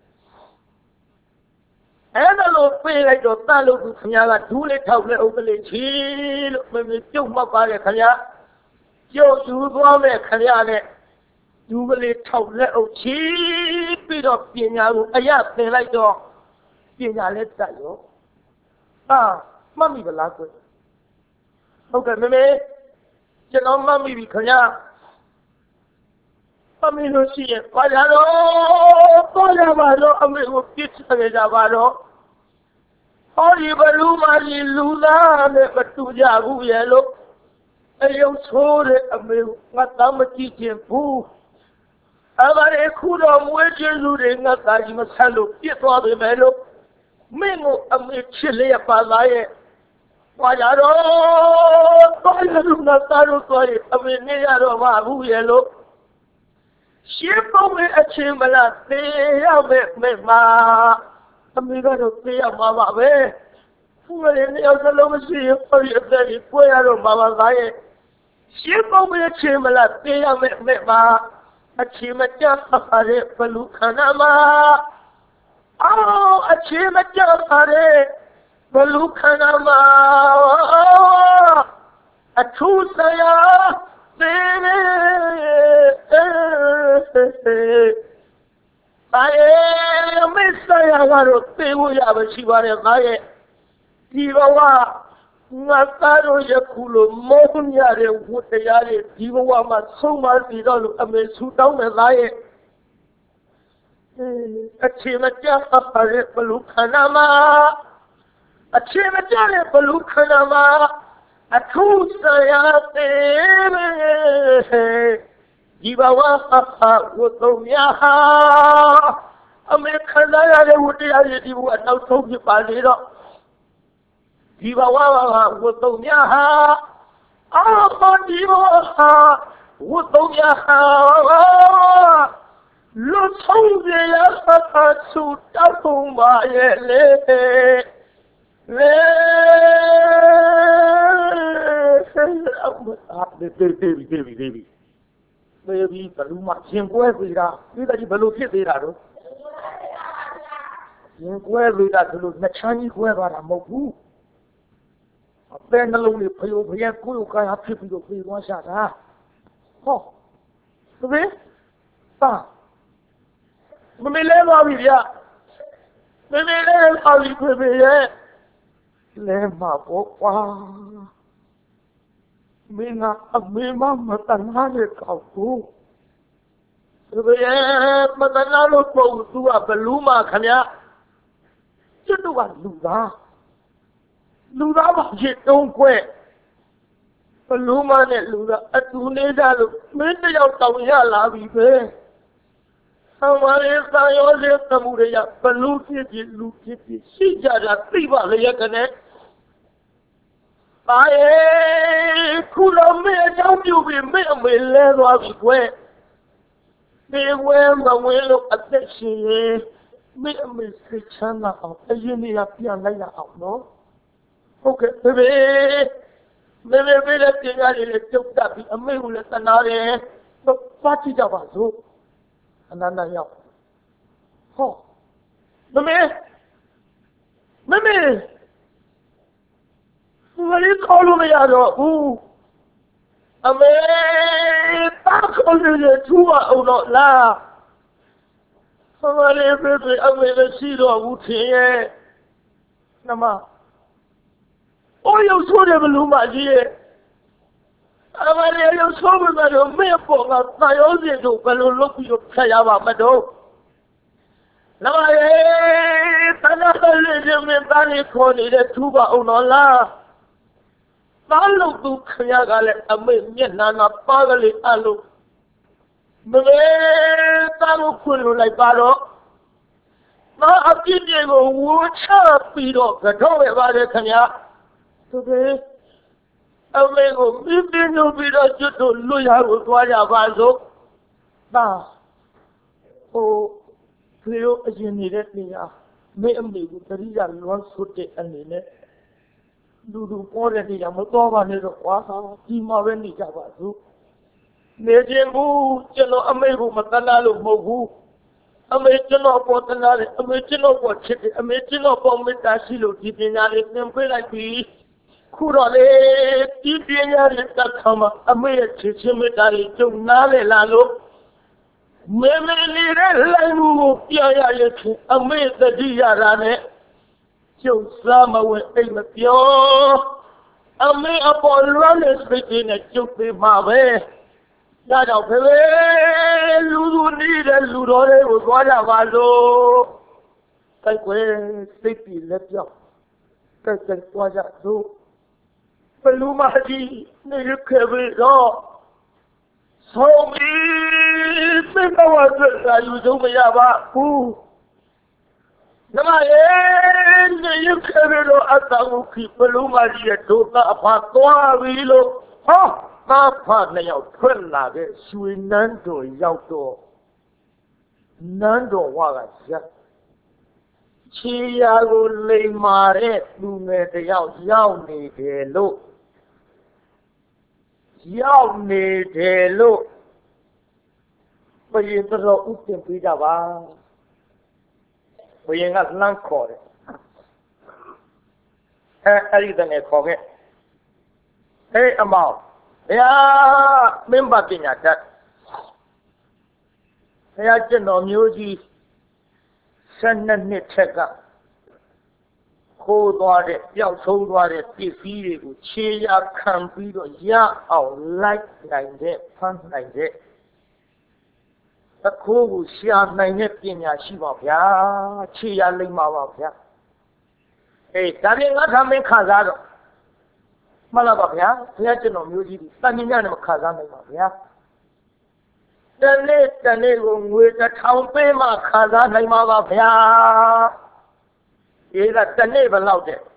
အဲ့ဒါလို့ပေးလိုက်တော့တတ်လို့သူခင်ဗျားကဒူးလေးထောက်လဲဥပလေးချီလို့မမေကျုပ်မှတ်ပါတယ်ခင်ဗျာကျုပ်ယူသွားမဲ့ခင်ဗျာနဲ့ဒူးကလေးထောက်လဲဥချီပြီးတော့ပညာကိုအရသင်လိုက်တော့ပညာလည်းတတ်ရောဟာမှတ်မိဗလားကွဟုတ်ကဲ့မမေကျွန်တော်မှတ်မိပြီခင်ဗျာအမေလို့ရှိရင်ပါကြတော့ပါကြပါတော့အမေကိုပြစ်ချကြပါတော့ဟောဒီဘလူးမကြီးလူသားနဲ့မတူကြဘူးရဲ့လို့အယုံဆိုးတဲ့အမေကိုငါသားမကြည့်ခြင်းဘူးအဘရေခုတော်မွေးခြင်းလူတွေငါသားကြီးမဆက်လို့ပြစ်သွားပြီမယ်လို့မင်းကိုအမေချစ်လျက်ပါသားရဲ့ပါကြတော့ပါကြလို့ငါသားတို့သွားရင်အမေနေရတော့မှဘူးရဲ့လို့ရှင်းပုံးအချင်းမလားသေရမယ်မေမအမေကတော့သေရမှာပါပဲဖူးရည်နေအောင်စလုံးမရှိရင်ပေါ်ရတဲ့ဒီပွဲရတော့မှာပါသားရဲ့ရှင်းပုံးအချင်းမလားသေရမယ်မေမအချင်းမကြပါတဲ့ဘလူခန္ဓာမှာအော်အချင်းမကြပါတဲ့ဘလူခန္ဓာမှာအထူးဆရာသေဘာရဲ့မစ္စရာကတော့သေဖို့ရပါရှိပါတယ်ဘာရဲ့ဒီဘဝငါသားတို့ယခုလိုမောဟမြတဲ့ဝတ္တရားတွေဒီဘဝမှာဆုံးမစီတော့လို့အမေဆူတောင်းတယ်သားရဲ့အချင်းမကြပါရဲ့ဘလူခန္ဓာမှာအချင်းမကြတဲ့ဘလူခန္ဓာမှာအထူးဆရာသေးပဲဒီဘဝဟာဝတ်သုံးများဟာအမေခံစားရတဲ့ဝတ္တရားတွေဒီဘဝနောက်ဆုံးဖြစ်ပါလေတော့ဒီဘဝဟာဝတ်သုံးများဟာအာဒီဘဝဟာဝတ်သုံးများဟာလူဆုံးရရသာဆူတောက်ပုံပါရဲ့လေလေဒေဒေဒေဒေဒေဒေမေဘီဘလူးမရှင်ကွဲသေးတာဒီတကြီးဘလို့ဖြစ်သေးတာတော့ရှင်ကွဲသေးတာဆိုလို့နှစ်ချမ်းကြီးကွဲသွားတာမဟုတ်ဘူးအပဲနှလုံးလေးဖယိုဖယက်ကိုယ်ကိုယ်ကဖြစ်ပြီးတော့ပြေးသွားရှာတာဟောသူပဲပါမမေလဲပါပြီဗျမမေလဲပါပြီပြေးပြေးရဲ့လဲမှာပေါ့ကွာမင်းကအမေမမတနာတဲ့ကောက်ကိုသူရဲ့မတနာလို့ပုံသူကဘလူးမခင်ဗျာကျွတ်တော့ကလူသားလူသားပါချစ်တုံးခွဲဘလူးမနဲ့လူသားအတူနေကြလို့မင်းတယောက်တောင်ရလာပြီပဲဆံမလေးသာရောစေသမှုတွေကဘလူးဖြစ်ဖြစ်လူဖြစ်ဖြစ်ရှိကြတာသိပါလေရကနေပါရဲ့ခုတော့မင်းအကြောင်းပြုပြီးမင်းအမေလဲသွားပြီကွယ်ဒီဝဲမဝင်လို့အသက်ရှင်ရင်မင်းအမေစိတ်ချမ်းသာအောင်အရင်ကပြန်လိုက်ရအောင်နော်ဟုတ်ကဲ့ဘေဘေဘေဘေဘေလည်းပြန်ရတယ်လေတုတ်တက်ပြီးအမေကိုလည်းတနာတယ်သွားကြည့်ကြပါစို့အနန္တရောက်ဟောမမေမမေငါလေးခေါ်လို့မရတော့ဘူးအမေတာခေါ်နေတယ်သူ့အောင်တော့လားငါလေးပဲအမေမရှိတော့ဘူးထင်ရဲ့နမအိုးရုပ်ဆိုးတယ်ဘလူးမကြီးရဲ့အမလေးရုပ်ဆိုးမှတော့မေ့ပေါ်ကတာရောစင်တို့ဘယ်လိုလုပ်ပြီးတော့ဖျက်ရပါမတော့နမရဲ့တနာလေးတွေမင်းသားလေးခေါ်နေတဲ့သူ့အောင်တော့လားသားလို့သူခရကလည်းအမေမျက်နှာကပါကလေးအလို့မလေးသားလို့ခွင့်လို့လိုက်ပါတော့သားအပြစ်တွေကိုဝှချပြီးတော့ကတော့ရပါတယ်ခင်ဗျာသူကအမေကိုပြင်းပြင်းလို့ပြီးတော့ကျွတ်တို့လွတ်ရကိုသွားကြပါစို့သားဟိုဖေတို့အရင်နေတဲ့နေရာမေအမေကိုတတိယလွန်ဆွတ်တဲ့အနေနဲ့လူလူပေါ်တဲ့နေရာမတော်ပါနဲ့တော့ကွာဒီမှာပဲနေကြပါစို့နေခြင်းဘူးကျွန်တော်အမေကိုမတနာလို့မဟုတ်ဘူးအမေကျွန်တော်ပေါ်တနာတယ်အမေကျွန်တော်ပေါ်ချစ်တယ်အမေကျွန်တော်ပေါ်မေတ္တာရှိလို့ဒီပညာလေးသင်ပေးလိုက်ပြီခုတော့လေဒီပညာလေးတက်ခါမှာအမေရဲ့ချစ်ချင်းမေတ္တာလေးကျုံနားလေလာလို့မေမေလေးရဲ့လိုင်းမှုကိုပြရရချင်းအမေတတိယရာနဲ့ကျုံစားမဝင်အိမ်မပြောအမေအပေါ်လွမ်းနေစိတ်နဲ့ကျုပ်ပေးမှာပဲဒါကြောင့်ဖေဖေလူလူနေတဲ့လူတော်တွေကိုသွားကြပါစို့တိုက်ွယ်စိတ်ပြီးလက်ပြောက်တိုက်တိုက်သွားကြစို့ဘလူမကြီးနေရခဲ့ပြီတော့ဆုံးပြီးသင်တော်ဝတ်စာယူဆုံးမရပါဘူးနမရဲ့နေရခဲ့ပြီတော့အတောင်ခိဘလူမကြီးရဲ့ဒုက္ခအဖသွားပြီလို့ဟောသားဖနှစ်ယောက်ထွက်လာတဲ့ရွှေနန်းတော်ရောက်တော့နန်းတော်ဝါကရက်ခြေရာကိုလိမ်မာတဲ့လူငယ်တယောက်ရောက်နေတယ်လို့ရောက်နေတယ်လို့ဘုရင်တော်ဥပ္ပင်ပေးကြပါဘုရင်ကလှမ်းခေါ်တယ်အဲအဲ့ဒီတည်းခေါ်ခဲ့ဟေးအမောင်ဘုရားမင်းပါပညာတတ်ဘုရားကျွန်တော်မျိုးကြီးဆယ်နှစ်နှစ်ထက်ကခိုးသွားတဲ့ပျောက်ဆုံးသွားတဲ့ပစ္စည်းတွေကိုခြေရာခံပြီးတော့ရအောင်လိုက်နိုင်တဲ့ဖမ်းနိုင်တဲ့အခိုးကိုရှာနိုင်တဲ့ပညာရှိပါဗျာခြေရာလိမ့်ပါပါဗျာအေးဒါပြင်ငါထမင်းခံစားတော့မှန်လားပါဗျာဘုရားကျွန်တော်မျိုးကြီးဒီတန်မြင့်နဲ့မခံစားနိုင်ပါဗျာတနေ့တနေ့ကိုငွေတစ်ထောင်ပေးမှခံစားနိုင်ပါပါဗျာဒီကတနေ့ဘယ်လောက်တဲ့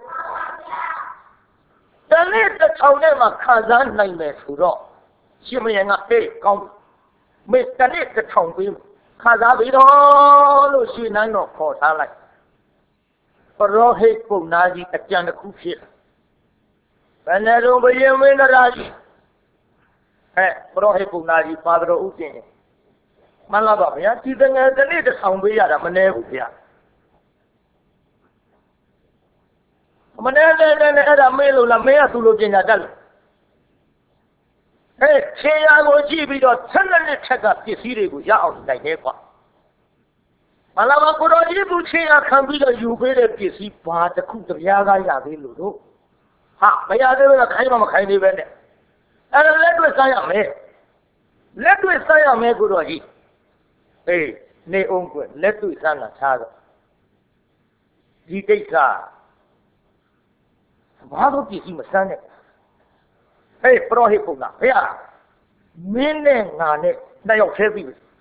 တနေ့တစ်ထောင်နဲ့မှခံစားနိုင်မယ်ဆိုတော့ရှင်မယံကအေးကောင်းမေတနေ့တစ်ထောင်ပေးခံစားပြီးတော့လို့ရှင်နိုင်တော့ခေါ်ထားလိုက်ပရောဟိတ်ပုံနာကြီးအကြံတစ်ခုဖြစ်ဘယ်နဲ့တော့ဘယင်မင်းရာကြီးဟဲ့ပရောဟိတ်ပုံနာကြီးပါတော်ဥတင်မှန်လားပါဗျာဒီတငယ်တနေ့တစ်ဆောင်ပေးရတာမနှဲဘူးဗျာမနှဲနဲ့နဲ့အဲ့ဒါမေးလို့လားမင်းကသူ့လိုပညာတတ်လို့ဟဲ့ခြေရာကိုကြည့်ပြီးတော့ဆယ်နှစ်ထက်ကပစ္စည်းတွေကိုရအောင်နိုင်တယ်ကွာမလာပါကိုတော်ကြီးသူခြေရာခံပြီးတော့ယူပေးတဲ့ပစ္စည်းဘာတစ်ခုတရားကားရသေးလို့တို့ဟာမရသေးဘူးခိုင်းမှမခိုင်းသေးပဲနဲ့အဲ့ဒါလက်တွေ့စားရမယ်လက်တွေ့စားရမယ်ကိုတော်ကြီးအေးနေအောင်ကွလက်တွေ့စားလာထားတော့ဒီကိစ္စဘာလို့ပစ္စည်းမစမ်းနဲ့ဟေးပရောဟိတ်ပုံလားဖေမင်းနဲ့ငါနဲ့နှစ်ယောက်သေးပြီ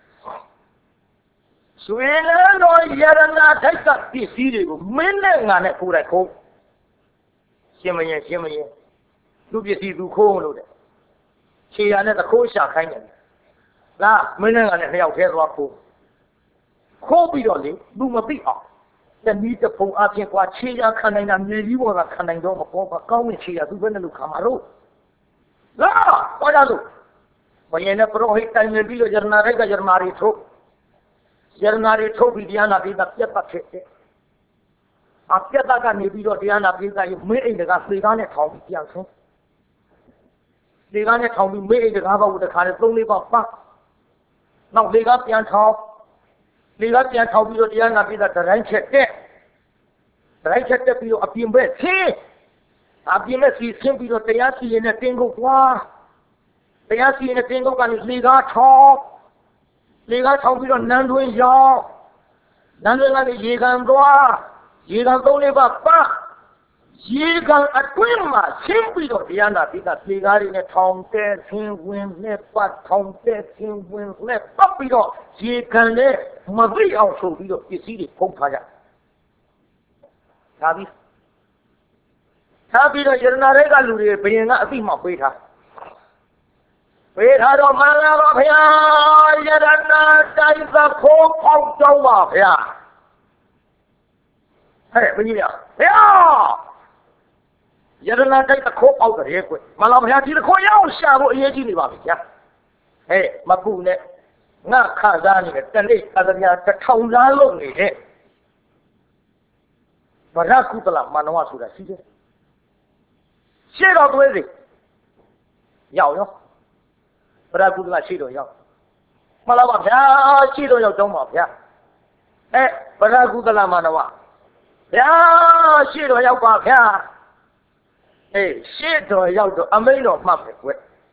ဆွေလန်းတော်ရတနာထိုက်ကပစ္စည်းတွေကိုမင်းနဲ့ငါနဲ့ကိုယ်တိုင်ခိုးရှင်းမရင်ရှင်းမရင်သူပစ္စည်းသူခိုးလို့တဲ့ခြေရနဲ့တခိုးရှာခိုင်းတယ်လားမင်းနဲ့ငါနဲ့နှစ်ယောက်သေးသွားခိုးခိုးပြီးတော့လေသူမသိအောင်တနည်းတစ်ပုံအပြင်ကွာခြေရခံနိုင်တာမြေကြီးပေါ်ကခံနိုင်တော့မပေါ်ပါကောင်းဝင်ခြေရသူပဲနဲ့လို့ခံမှာတော့လားဟောကြလို့ဘယင်းနဲ့ပရောဟိတ်တိုင်ပြီးလို့ယရနာတွေကယရနာတွေထုတ်ယရနာတွေထုတ်ပြီးတရားနာပြီးသားပြတ်ပတ်ဖြစ်တယ်အပြတ်ကနေပြီးတော့တရားနာပြီးသားရုပ်မင်းအိမ်တကာသေကားနဲ့ထောင်ပြီးပြန်ဆုံးသေကားနဲ့ထောင်ပြီးမင်းအိမ်တကားဘောက်တခါနဲ့သုံးလေးပေါက်ပတ်နောက်သေကားပြန်ထောင်သေကားပြန်ထောင်ပြီးတော့တရားနာပြီးသားတရိုင်းချက်တဲ့တရိုင်းချက်တက်ပြီးတော့အပြင်ဘက်ဆင်းအပြင်နဲ့စီဆင်းပြီးတော့တရားစီရင်နဲ့တင်းကုတ်သွားတရားစီရင်နဲ့တင်းကုတ်ကနေသေကားထောင်သေကားထောင်ပြီးတော့နန်းတွင်းရောက်နန်းတွင်းကနေရေကန်သွားရေကန်သုံးလေးပါပတ်ရေကန်အတွင်းမှာဆင်းပြီးတော့တရားနာပြီးသားသေကားတွေနဲ့ထောင်တဲ့ဆင်းဝင်နဲ့ပတ်ထောင်တဲ့ဆင်းဝင်နဲ့ပတ်ပြီးတော့ရေကန်နဲ့မသိအောင်ဆိုပြီးတော့ပစ္စည်းတွေဖုံးထားကြဒါပြီးထားပြီးတော့ယရနာတွေကလူတွေဘယင်ကအသိမှပေးထားပေးထားတော့မှန်လားပါဗျာယရနာတိုင်းသခိုးပေါက်တော့ပါဗျာဟဲ့ဘယ်ကြီးလဲဗျာယရနာတိုင်းသခိုးပေါက်တယ်ကွမှန်လားဗျာဒီသခိုးရအောင်ရှာဖို့အရေးကြီးနေပါပြီဗျာဟဲ့မပူနဲ့ငါခစားနေတဲ့တနေ့အသမြတစ်ထောင်သားလုံးနေတဲ့ဗရကုတလမနဝဆိုတာရှိတယ်ရှေ့တော်သွေးစီရောက်ရောဗရကုတလရှေ့တော်ရောက်မှန်လားပါဗျာရှေ့တော်ရောက်တော့ပါဗျာအဲဗရကုတလမနဝဗျာရှေ့တော်ရောက်ပါဗျာအေးရှေ့တော်ရောက်တော့အမိန်တော်မှတ်ပဲကွ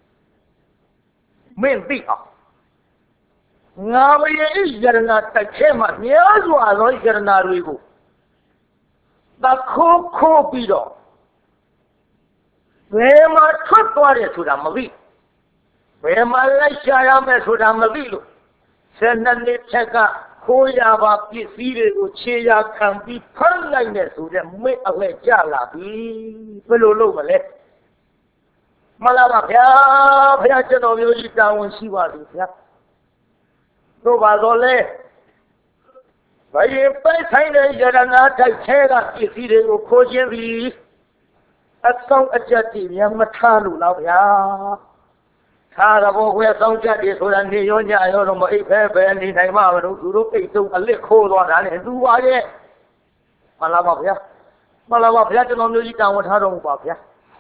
မင်းသိအောင်ငါမရဲ့ယရနာတစ်ချက်မှများစွာသောယရနာတွေကိုတခိုးခိုးပြီးတော့ဘယ်မှာထွက်သွားတယ်ဆိုတာမသိဘယ်မှာလိုက်ရှာရမယ်ဆိုတာမသိလို့ဆယ်နှစ်နှစ်ချက်ကခိုးရပါပစ္စည်းတွေကိုခြေရာခံပြီးဖမ်းလိုက်နေဆိုတဲ့မိတ်အလဲကြလာပြီဘယ်လိုလုပ်မလဲမလားပါဗျာဘုရားကျွန်တော်မျိုးကြီးတာဝန်ရှိပါလိမ့်ဗျာတို့ပါတော့လေဘယ်ရင်ပိုက်ဆိုင်တဲ့ယရနာတိုက်ခဲကပစ္စည်းတွေကိုခိုးခြင်းပြီးအဆောင်အကျက်တည်များမထားလို့လားဗျာထားရဖို့ခွဲဆောင်ချက်တွေဆိုတာနေရောညရောတော့မအိပ်ဖဲပဲနေနိုင်မှာမလို့သူတို့အိတ်ဆုံးအလစ်ခိုးသွားတာနဲ့သူပါရဲ့မလားပါဗျာမလားပါဗျာကျွန်တော်မျိုးကြီးတောင်းဝထားတော်မူပါဗျာ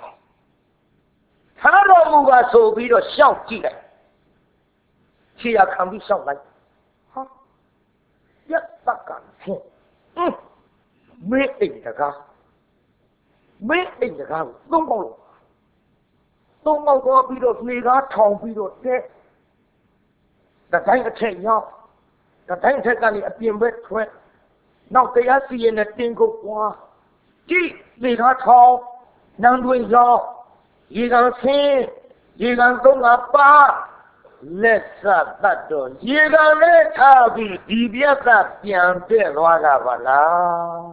ထားတော်မူပါဆိုပြီးတော့ရှောက်ကြည့်လိုက်ခြေရခံပြီးရှောက်လိုက်ဟာရတ်တက်ကဖြင့်မေးအိတ်တကားမေးအိတ်တကားကိုသုံးပေါက်လို့သုံးပေါက်တော့ပြီးတော့လေကားထောင်ပြီးတော့တဲ့တတိုင်းအထက်ရောက်တတိုင်းအထက်ကနေအပြင်ဘက်ထွက်နောက်တရားစီရင်တဲ့တင်းကုတ်ပွားကြည့်လေကားထောင်နန်းတွင်ရောက်ရေကန်ဆင်းရေကန်သုံးကပါလက်စတတ်တော့ရေကန်နဲ့ထားပြီးဒီပြတ်ကပြန်တဲ့သွားတာပါလား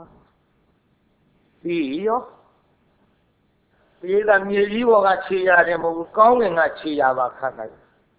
ပြီးရောဒီကမြေကြီးဘောကခြေရတယ်မဟုတ်ဘူးကောင်းငင်ကခြေရပါခတ်လိုက်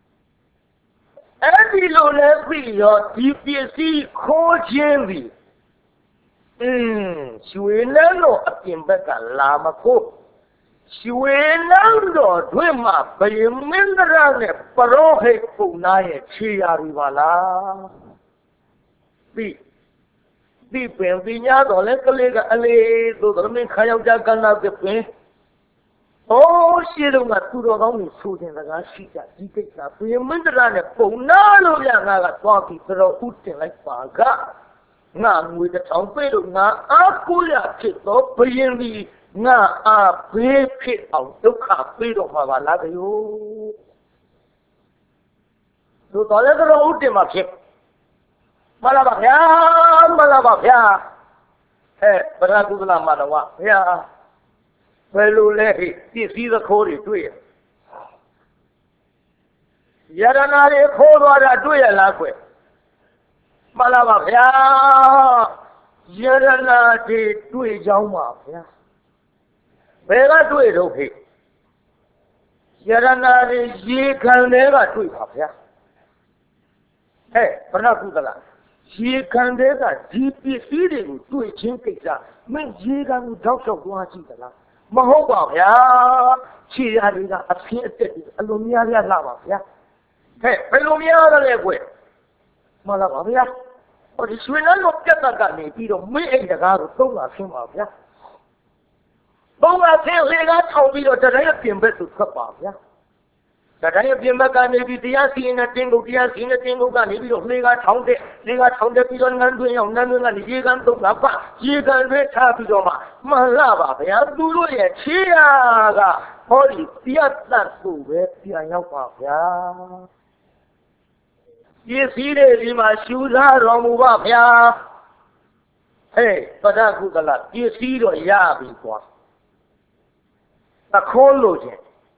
အဲ့ဒီလိုလဲပြီးရောဒီပစ္စည်းခိုးခြင်းပြီအင်းရွှေနန်းတော်အပြင်ဘက်ကလာမခိုးရွှေနန်းတော်တွင်မှာဘယင်မင်းရနဲ့ပရောဟိတ်ပုံနာရဲ့ခြေရပြီပါလားပြီးဒီပင်ပညာတော်လဲကလေးကအလေးသို့တော်မင်းခါယောက်ျားကနာပင်โอ้ရှိတော့ကသူတော်ကောင်းကြီးဆိုတဲ့စကားရှိကြဒီကိစ္စဘယင်မင်းရနဲ့ပုံနာလို့ပြငါကသွားပြီးတော်ဥတင်လိုက်ပါကငါငွေတစ်ထောင်ပေးလို့ငါအားကိုးရဖြစ်တော့ဘယင်ဒီငါအားဘေးဖြစ်အောင်ဒုက္ခပေးတော့မှာပါလားကယောတို့တော်လည်းတော်ဥတင်မှာဖြစ်မလားပါဗျာမလားပါဗျာဟဲ့ဗရကုသလမနဝဗျာဘယ်လိုလဲပစ္စည်းသခိုးတွေတွေ့ရယရနာတွေခိုးသွားတာတွေ့ရလားကွမလားပါဗျာယရနာတွေတွေ့ကြောင်းပါဗျာဘယ်ကတွေ့တော့ဖေယရနာတွေရေခံတဲ့ကတွေ့ပါဗျာဟဲ့ဗရကုသလရေခံတဲ့ကဒီပစ္စည်းတွေကိုတွေ့ချင်းကိစ္စမင်းရေခံကိုတောက်ချောက်သွားကြည့်သလားမဟုတ်ပါဗျာခြေရတွေကအဖင်းအတက်တွေအလိုများများလာပါဗျာ嘿，被路面的来过，嘛啦吧呀，我的虽然我觉得干你比如每一个家都都拿钱嘛呀，都拿钱那个钞票这人也并不是可怕呀。这人也并不干你比这样新的进口这样新的进口干你比如那个长的那个长的比如南顿要南顿干你一个都拿不一个人差不多嘛，嘛啦吧呀，都多也吃呀个，好的别难做呗，别要花呀。ये सीधे रीमा शूजा रोमुबा भया है पता कुदला ये सीधो या भी qua तखोल लो जे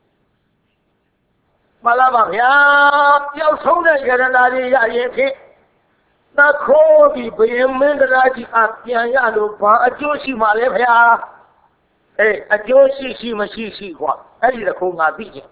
malaba भया याव सोने जरना रे या ये थे तखो भी बेमेंद्रा जी आत्या या लो बा अजोशी माले भया है अजोशी शी मशी शी qua ऐ रखो गा भी जे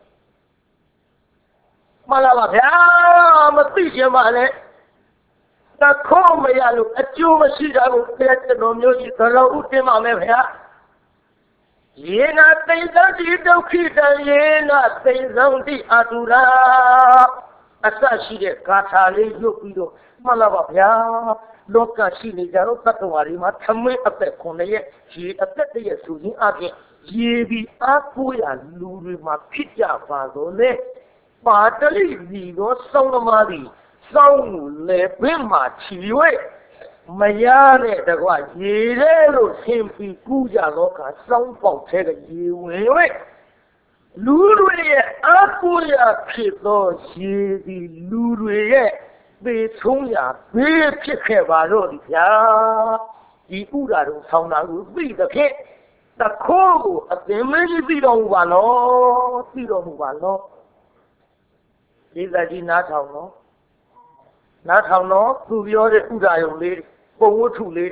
malaba भया मत पीछे माले तखो में या लो अजो मशी जागो पेट नो म्यो जी तलो उते मामे भया ये ना तेज़ा दी दुखी द ये ना तेज़ा दी अधूरा ऐसा शीरे काठा ले जो पीरो malaba भया लोग का शी नहीं जारो तत्वारी मा थम्मे अपने कोने ये ये अपने ये सुनी आगे ये भी आपको या लूरी मा फिजा बाजो ले पाटली लीरो संगमारी संग ले बिमा चिवे मैया ने देखो ये रे लो सिंपी पूजा लो का संग पौधे का ये वे वे लूरू ये आपको या फिरो ये भी लूरू ये बेचों या बेचिखे बारो दिया ये पूरा रो साउना रो बीदके तखो अपने में ही बीरो वालो बीरो वालो ये लड़ी ना थाउनो ना थाउनो तू भी और पूरा यो ले पोंगो छू ले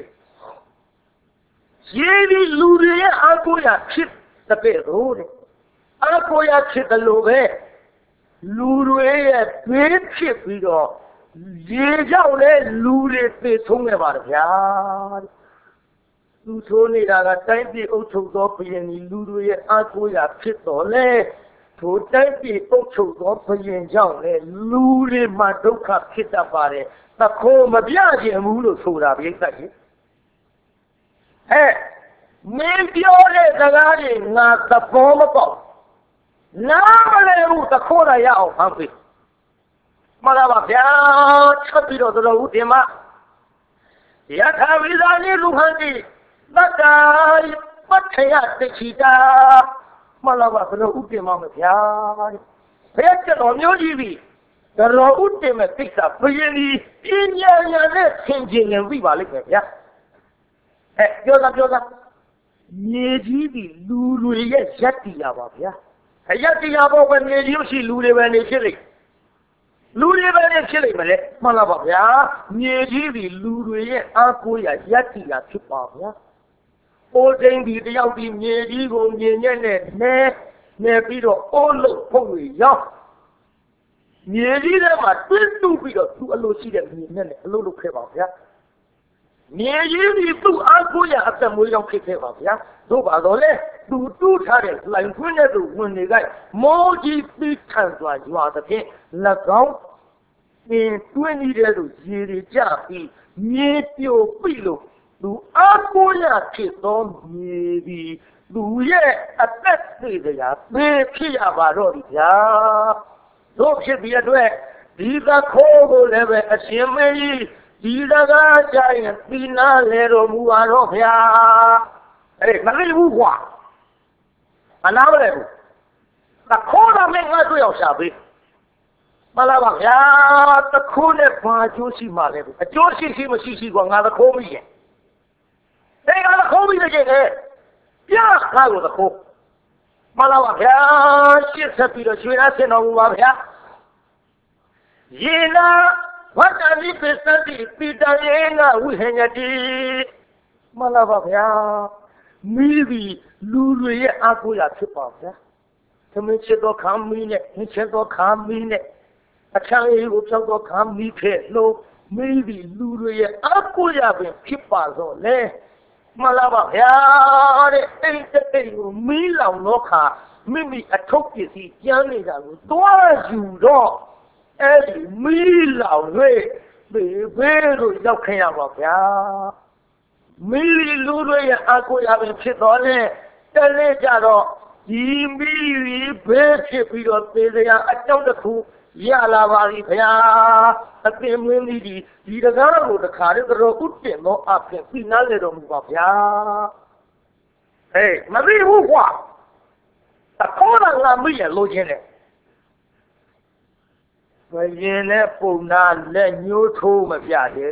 ये भी लूरे आपको या छित तपे रो रे आपको या छित लोग है लूरे ये पेट छित भी रो ये जाओ ले लूरे पे सोंगे बार यार तू सोने लगा टाइम पे उठो तो पियनी लूरे ये आपको या छित तो ले तो टाइम पे उठो तो पियन जाओ ले लूरे मा दुखा छिता पारे तखो मबिया जे मुलो सोरा भी तक है मैं प्योरे दगारे ना तपो मको ना ले उ तखो रा याओ हम पे malaba भया छपिरो तो उते मा यथा विदानी लुहांगी बकाई पठया तेखीता malaba तो उते मा में भया भया चलो म्यो जी भी तो उते में तिक्सा भयनी इन्या या ने थिंजिंग ने भी वाले में भया है जोदा जोदा ये जी भी लूलू ये यतिया बा भया है यतिया बो में ने जी सी लूले में ने चले लूरे बने चले मले malaba भया ये जी भी लूलू ये आपको या यतिया छुपा भया ओ दिन भी तो याव भी ये जी को ये ने ने ने भी तो ओ लो फोंगे याव ये जी ने मा ट्विन टू भी तो तू अलो सी दे ने ने अलो लो खे बा भया ये जी भी तू आपको या अपने मुझे जों खे खे बा भया दो बा दो ले तू तू था दे लाइन ट्विन ने तो वन ने गए मोजी भी छन द्वा युवा दे फिर लगाओ ये ट्विन ही दे तो ये रे जा भी ये प्यो भी लो तू आपको या खे तो ये भी तू ये अपने से दे या मैं फिर या बारो दिया दो फिर भी अडवे दीदा खो को ले वे अच्छे में ही दीदा का जाए पीना ले रो मुआरो भया अरे मगर वो हुआ अनाव ले वो तखो ना में ना तो याव शाबी malaba भया तखो ने पांचों सी मारे जोशी सी मसी सी को ना तखो भी है नहीं ना तखो भी लगे है क्या ना वो तखो malaba भया शिर से पीरो शिरा से ना हुआ भया ये ना वटानी पे सदी पीटा ये ना उहे नदी malaba भया मिली लूलू ये आपको या छुपा भया तुम्हें से तो खाम मी ने नीचे तो खाम मी ने अच्छा ये वो सब तो खाम मी थे लो मिली लूलू ये आपको या पे छुपा दो ले malaba भया अरे ऐसे तेरी मिला लो खा मिमी अठोक किसी जाने जागो तो आजू रो အဲ့ဒီမီးလောင်တွေဘေးဘေးတို့ရောက်ခင်ရပါဗျာမီးလူတွေရဲ့အကူရပင်ဖြစ်တော်လဲတနေ့ကြတော့ဒီမီးဘေးဖြစ်ပြီးတော့သေစရာအကြောင်းတစ်ခုရလာပါပြီဗျာအပင်မင်းကြီးဒီတကားကိုတခါတည်းတော်ဥတည်သောအပြင်ပြနာလေတော်မူပါဗျာဟေးမသိဘူးကွာတခေါ်တာငါမရလို့ချင်းတယ်ဘယ်ရင်နဲ့ပုံနာလက်ညှိုးထိုးမပြတယ်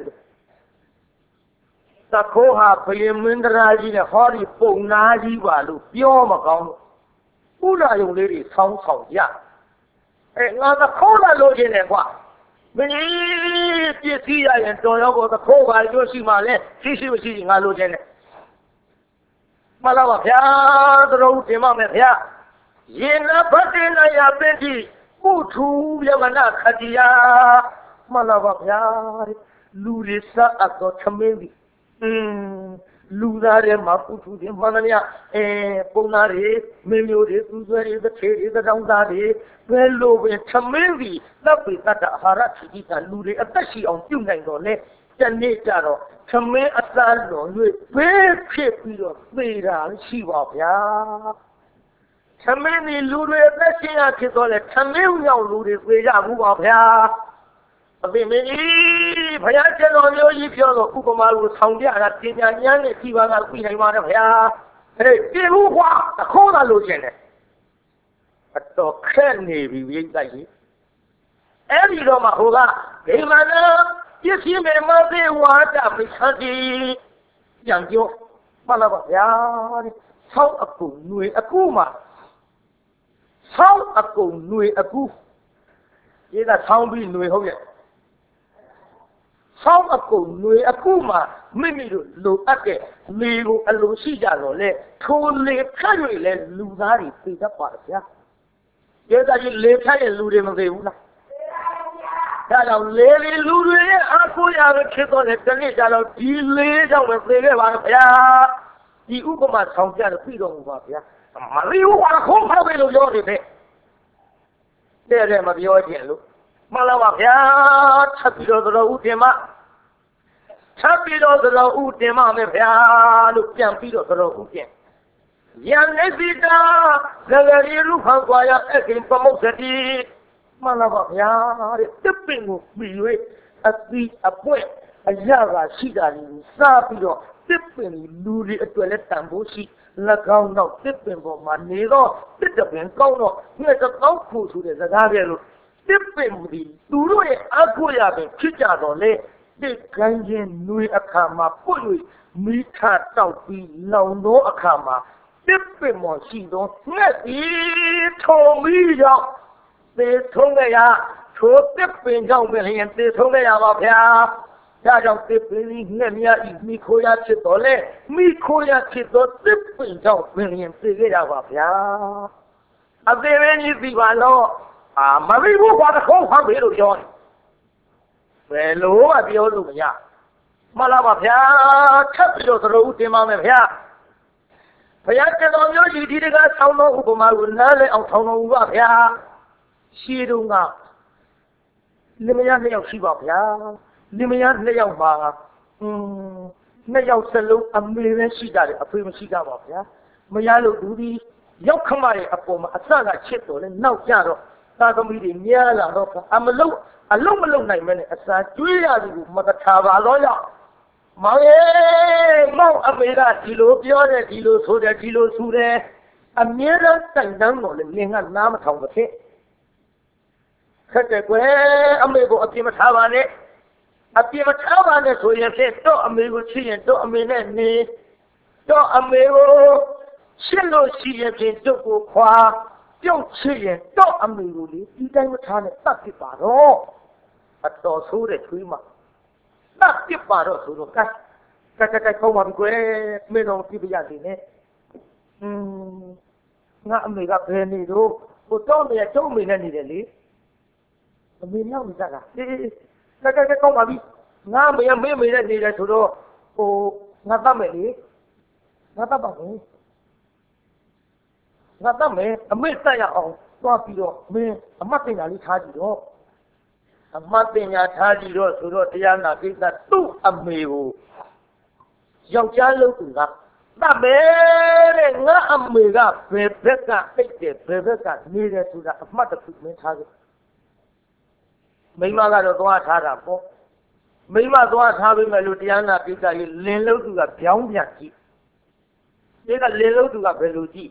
တခေါ်ဟာဘယင်မင်းတရားကြီးနဲ့ဟောဒီပုံနာကြီးပါလို့ပြောမကောင်းလို့ဥလာယုံလေးတွေဆောင်းဆောင်ရအဲငါတခေါ်လာလို့ချင်းတယ်ကွာမင်းကြီးပြည့်စည်ရရင်တော်ရောကိုတခေါ်ပါကြိုးရှိမှလဲရှိရှိမရှိငါလို့ချင်းတယ်မလာပါဗျာတော်တင်မမယ်ဗျာရေနဘတ်တင်လာရပင်ကြီးပုထုယမနာခတိယာမလာပါဗျာလူရစားအတော့ခမင်းပြီอืมလူသားတွေမှာပုထုတွေမှန်တယ်အဲပုံသားတွေမင်းမျိုးတွေသူဆွဲတွေတစ်ထေတွေတောင်းသားတွေဘယ်လိုပဲခမင်းပြီတပ်ပိတ္တအာဟာရခတိကလူတွေအသက်ရှိအောင်ပြုနိုင်တော့လေတနေ့ကြတော့ခမင်းအသားတော်တွေဘေးဖြစ်ပြီးတော့သေတာရှိပါဗျာခမင်းဒီလူတွေအသက်ရှင်ရဖြစ်တော့လေခမင်းရောက်လူတွေသေကြဘူးပါဗျာအပြင်မင်းကြီးဘုရားကျွန်တော်မျိုးကြီးပြောတော့ဥပမာကိုဆောင်ပြတာတင်ညာညမ်းနဲ့ဒီပါကပြီးနိုင်ပါတယ်ဗျာဟေးပြင်ဘူးကွာတခေါ်တာလို့ရှင်တယ်အတော်ခက်နေပြီပြိတ္တိုက်ကြီးအဲ့ဒီတော့မှဟိုကဒိမနာပြည့်စည်မယ်မသေးဝါဒပိသတိပြန်ပြောမှန်လားပါဗျာတဲ့ဆောင်းအကူຫນွေအကူမှာဆောင်းအကူຫນွေအကူဒီကဆောင်းပြီးຫນွေဟုတ်ရဲ့ဆောင်းအကူຫນွေအကူမှာမိမိတို့လိုအပ်တဲ့လေကိုအလိုရှိကြတော့လေထိုလေခတ်၍လဲလူသားတွေသိတတ်ပါဗျာဒီကကြီးလေခတ်ရဲ့လူတွေမသိဘူးလားဒါကြောင့်လေလေလူတွေရဲ့အကူရပဲဖြစ်တော့တယ်တနေ့ကျတော့ဒီလေးကြောင့်ပဲသိခဲ့ပါဗျာဒီဥပမာဆောင်ပြလို့ပြီးတော်မူပါဗျာမလီဘူးကွာခုံးဖောက်ပြီလို့ပြောတယ်တဲ့တဲ့မပြောချင်လို့မှန်လားပါဗျာထပ်ပြီးတော့တော်ဦးတင်မထပ်ပြီးတော့တော်ဦးတင်မမယ်ဗျာလို့ပြန်ပြီးတော့တော်ဦးတင်ယံနေပိတာဇဂရီလူခံသွားရအခင်ပမုတ်တိမှန်လားပါဗျာတဲ့တစ်ပင်ကိုပြီး၍အသီးအပွင့်အရာကရှိတာကိုစားပြီးတော့တစ်ပင်လူတွေအတွက်လည်းတန်ဖိုးရှိ၎င်းတော့တစ်ပင်ပေါ်မှာနေတော့တစ်တပင်ကောင်းတော့ငှက်တောင်းဖို့ဆိုတဲ့စကားပြလို့တစ်ပင်ဒီသူတို့ရဲ့အကူရပင်ဖြစ်ကြတော့လေတစ်ကန်းချင်းနှွေအခါမှာပုတ်၍မိထတောက်ပြီးလောင်သောအခါမှာတစ်ပင်မော်ရှိသောငှက်ဒီထုံပြီးတော့သေဆုံးကြရထိုတစ်ပင်ကြောင့်ပဲလျင်သေဆုံးကြရပါဗျာဒါကြောင့်တစ်ပင်ကြီးငှက်များဤမိခိုးရဖြစ်တော်လေမိခိုးရဖြစ်သောတစ်ပင်ကြောင့်ပဲလျင်သေကြရပါဗျာအသေးသေးကြီးပြီပါတော့အာမသိဘူးကွာတခေါ်ဖတ်ပြီလို့ပြောတယ်ဘယ်လိုမှပြောလို့မရမှန်လားပါဗျာထပ်ပြီးတော့သတော်ဦးတင်ပါမယ်ဗျာဘုရားကျွန်တော်မျိုးကြီးဒီတကားဆောင်းသောဥပမာကိုနားလည်အောင်ထောင်းတော်မူပါဗျာရှင်းတော့ကလင်မယားနှစ်ယောက်ရှိပါဗျာလင်မယားနှစ်ယောက်မှာอืมနှစ်ယောက်စလုံးအမေပဲရှိကြတယ်အဖေမရှိကြပါဗျာမယားလို့သူဒီရောက်ခမရဲ့အပေါ်မှာအစကချစ်တော်လဲနောက်ကြတော့သာသမီတွေများလာတော့အမလုံးအလုံးမလုံးနိုင်မဲနဲ့အစာကျွေးရသူမတထားပါတော့ရောက်မောင်ရဲ့မောင်အမေကဒီလိုပြောတယ်ဒီလိုဆိုတယ်ဒီလိုဆိုတယ်အမြဲတမ်းတိုင်တန်းတော်လေလင်ကနားမထောင်ပါဖြစ်ခက်တယ်ကွယ်အမေကိုအပြစ်မထားပါနဲ့အပြစ်မထားပါနဲ့ဆိုရင်ဖြစ်တော့အမေကိုချစ်ရင်တော့အမေနဲ့နေတော့အမေကိုရှင်းလို့ရှိရင်ဖြင့်တို့ကိုခွာပြုတ်ချစ်ရင်တော့အမေကိုလေဒီတိုင်းမထားနဲ့တတ်ပြပါတော့အတော်ဆိုးတဲ့ချွေးမတတ်ပြပါတော့ဆိုတော့ကဲကဲကဲကောင်းပါပြီကွယ်မင်းတို့ပြပြရစီနဲ့อืมငါအမေကဘယ်နေတော့ဟိုတော့နေကျုံမေနဲ့နေတယ်လေအမေရောက်နေကြတာအေးကဲကဲကဲကောင်းပါပြီငါမေမေမေနဲ့နေတယ်ဆိုတော့ဟိုငါတတ်မယ်လေငါတတ်ပါဘူးငါတတ်မယ်အမေတက်ရအောင်သွားပြီးတော့မင်းအမတ်တင်တာလေးထားကြည့်တော့အမတ်ပညာထားကြည့်တော့ဆိုတော့တရားနာကိစ္စသူ့အမေကိုယောက်ျားလို့သူကတတ်ပဲတဲ့ငါအမေကဘယ်ဘက်ကအိတ်တယ်ဘယ်ဘက်ကနေတယ်ဆိုတာအမှတ်တစ်ခုမင်းထားခဲ့မိမကတော့သွားထားတာပေါ့မိမသွားထားပြီမဲ့လို့တရားနာကိစ္စကြီးလင်လို့သူကပြောင်းပြန်ကြည့်ဒီကလင်လို့သူကဘယ်လိုကြည့်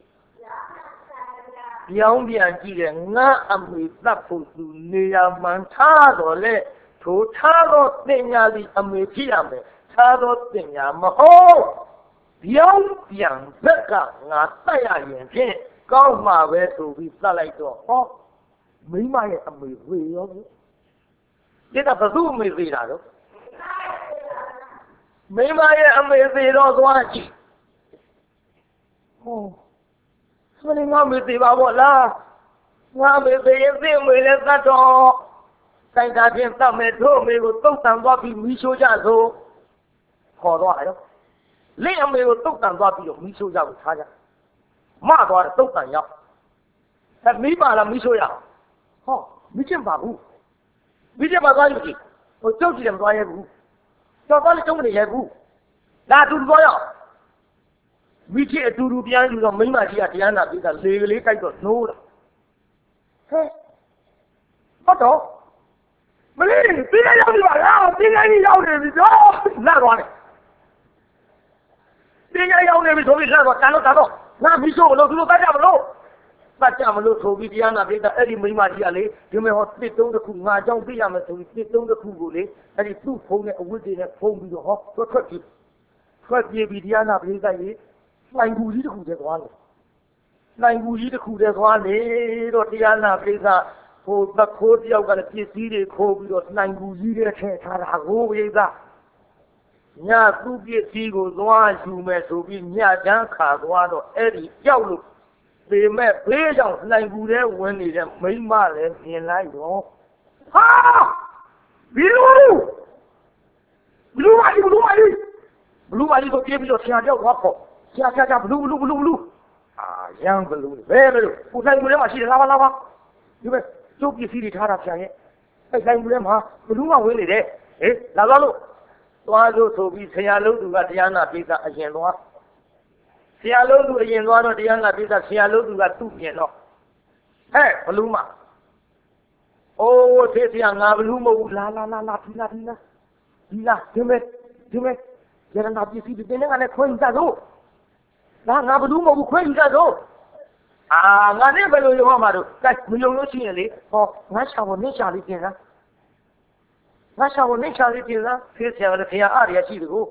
ပြောင်းပြန်ကြည့်တယ်ငါအမေသတ်ဖို့သူနေရာမှန်ထားတော့လေထိုထားတော့တင်ညာဒီအမေဖြစ်ရမယ်ထားတော့တင်ညာမဟုတ်ပြောင်းပြန်ဘက်ကငါတတ်ရရင်ဖြင့်ကောင်းမှာပဲဆိုပြီးသတ်လိုက်တော့ဟောမိမရဲ့အမေဝေရောဒီကဘသူ့အမေသေးတာတော့မိမရဲ့အမေသေးတော့သွားကြည့်ဟောဆိုရင်ငါမေသေးပါဘောလားငါမေသေးရင်သိမေလည်းသတ်တော့တိုင်တာဖြင့်သတ်မယ်တို့မေကိုတုတ်တန်သွားပြီးမီးရှိုးကြဆိုခေါ်သွားရောလင်းအမေကိုတုတ်တန်သွားပြီးတော့မီးရှိုးကြကိုထားကြမသွားတယ်တုတ်တန်ရောက်အဲမီးပါလားမီးရှိုးရဟောမီးချင်ပါဘူးမီးချင်ပါသွားယူကြည့်ဟိုကြောက်ကြည့်တယ်မသွားရဲဘူးကြောက်သွားလည်းကျုံးမနေရဲဘူးလာတူသွားရမိချစ်အတူတူပြန်ယူတော့မိမကြီးကတရားနာပြီးတာလေကလေးကြိုက်တော့နိုးတာဟဲ့ဟုတ်တော့မလေးပြင်းရရောက်ပြီပါလားပြင်းရရောက်နေပြီတော့လာသွားတယ်ပြင်းရရောက်နေပြီဆိုပြီးလာတော့တန်တော့တန်တော့ငါမိဆိုးလို့သူတို့တတ်ကြမလို့တတ်ကြမလို့ဆိုပြီးတရားနာပြီးတာအဲ့ဒီမိမကြီးကလေဒီမဲ့ဟောတစ်တုံးတစ်ခုငါကြောင့်ပြရမယ်ဆိုပြီးတစ်တုံးတစ်ခုကိုလေအဲ့ဒီသူ့ဖုန်းနဲ့အဝတ်တွေနဲ့ဖုန်းပြီးတော့ဟောထွက်ထွက်ပြေးထွက်ပြေးပြီးတရားနာပြီးတာကြီးနိုင်ဘူးကြီးတစ်ခုတည်းသွားတယ်နိုင်ဘူးကြီးတစ်ခုတည်းသွားလေတော့တရားနာပိဿဟိုသခိုးတယောက်ကလည်းပစ္စည်းတွေခိုးပြီးတော့နိုင်ဘူးကြီးတွေထည့်ထားတာကိုပိဿညသူ့ပစ္စည်းကိုသွားယူမယ်ဆိုပြီးညချမ်းခါသွားတော့အဲ့ဒီကြောက်လို့ပေမဲ့ဘေးကြောင့်နိုင်ဘူးထဲဝင်နေတဲ့မိမလည်းမြင်လိုက်တော့ဟာဘီလူဘလူမကြီးဘလူမကြီးဘလူမကြီးကိုပြေးပြီးတော့ဆရာကြောက်သွားပေါ့ဆရာဆရာဆရာဘလူးဘလူးဘလူးဘလူးအာရမ်းဘလူးဘယ်ဘလူးကိုနိုင်မှုထဲမှာရှိတယ်လာပါလာပါဒီမဲ့ကျုပ်ပစ္စည်းတွေထားတာဆရာရဲ့အဲ့နိုင်မှုထဲမှာဘလူးကဝင်းနေတယ်ဟေးလာသွားလို့သွားလို့ဆိုပြီးဆရာလုံးသူကတရားနာပိဿအရင်သွားဆရာလုံးသူအရင်သွားတော့တရားနာပိဿဆရာလုံးသူကသူ့ပြင်တော့ဟဲ့ဘလူးမအိုးသေဆရာငါဘလူးမဟုတ်ဘူးလာလာလာလာဒီလာဒီလာဒီလာဒီမဲ့ဒီမဲ့ရတနာပစ္စည်းတွေတင်းနေကလည်းခွင့်ကြတော့ငါငါဘယ်သူမှမခွင့်ယူကြတော့အာငါနဲ့ဘယ်လိုရောမှာတော့ကဲမယုံလို့ရှိရင်လေဟောငါရှာဖို့နေရှာလေးပြင်လားငါရှာဖို့နေရှာလေးပြင်လားဖေးဆရာကလည်းဖေးအားရရှိတယ်ကို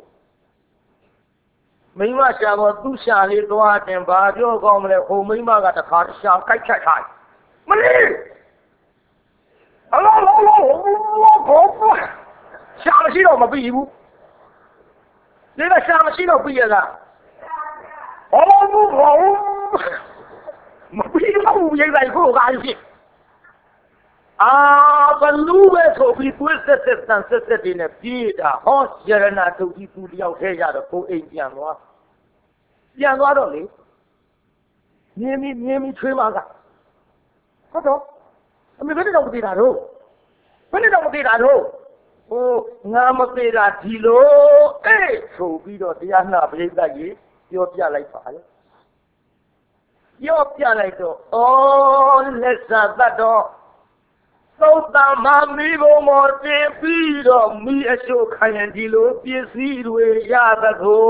မိမရှာဖို့သူ့ရှာလေးသွားတင်ဘာပြောကောင်းမလဲဟိုမိမကတခါရှာကြိုက်ချက်ထားမလေးအလောလောလောဘောရှာမရှိတော့မပြီးဘူးဒီကရှာမရှိတော့ပြီးရလား哦不好，我不知道原来好干净。啊，本路的土地不是这三十这的呢，别的好些人那土地不了解下的不一样哇，一样多少哩？年米年米吹嘛个？好多，没别的找不对他喽，别的找不对他喽。哦，俺们对他提喽，哎，土地到这样那不应该也。ပြောပြလိုက်ပါလေပြောပြလိုက်တော့ဩလက်စာသတ်တော့သုတ်တမမီးဘုံမောတင်ပြီးတော့မီးအချို့ခံရင်ဒီလိုပစ္စည်းတွေရသကို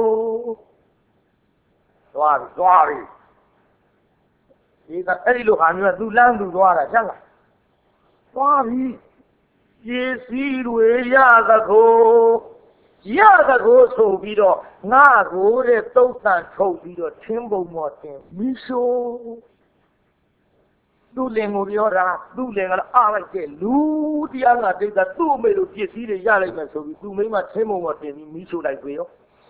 သွားပြီသွားပြီဒီကအဲ့ဒီလိုဟာမျိုးကသူ့လမ်းသူသွားတာချက်လားသွားပြီပစ္စည်းတွေရသကိုရသကိုဆိုပြီးတော့ငါကိုတဲ့တုတ်တန်ထုတ်ပြီးတော့ချင်းပုံမော်တင်မီးရှိုးသူ့လင်ကိုပြောတာသူ့လင်ကလည်းအားလိုက်တဲ့လူတရားငါတိတ်တာသူ့အမေလိုပစ္စည်းတွေရလိုက်မယ်ဆိုပြီးသူ့မိမချင်းပုံမော်တင်ပြီးမီးရှိုးလိုက်ပြီရော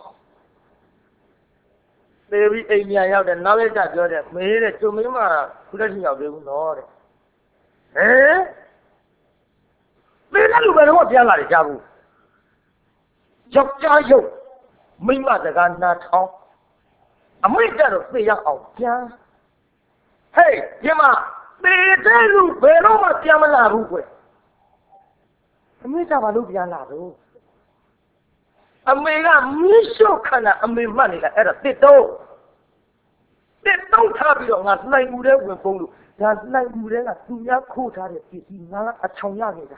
သေပြီးအိမ်ပြန်ရောက်တယ်နောက်ရက်ကျပြောတယ်မေးတဲ့ကျုံမင်းမခုလက်ရှိရောက်သေးဘူးနော်တဲ့ဟဲ့သေတယ်လူပဲတော့ပြန်လာတယ်ကြားဘူးယောက်ျားရုပ်မိမစကားနားထောင်အမိတ်ကြတော့သိရအောင်ပြန်ဟေးဒီမှာသေတဲ့လူဘယ်တော့မှပြန်မလာဘူးကွအမေကဘာလို့ပြန်လာတော့အမေကမင်းရှုပ်ခဏအမေမှတ်နေတာအဲ့ဒါတစ်တော့တစ်တော့ထားပြီးတော့ငါနိုင်မှုတဲ့ဝင်ပုံးလို့ဒါနိုင်မှုတဲ့ကသူများခိုးထားတဲ့ပစ္စည်းငါအချောင်ရနေတာ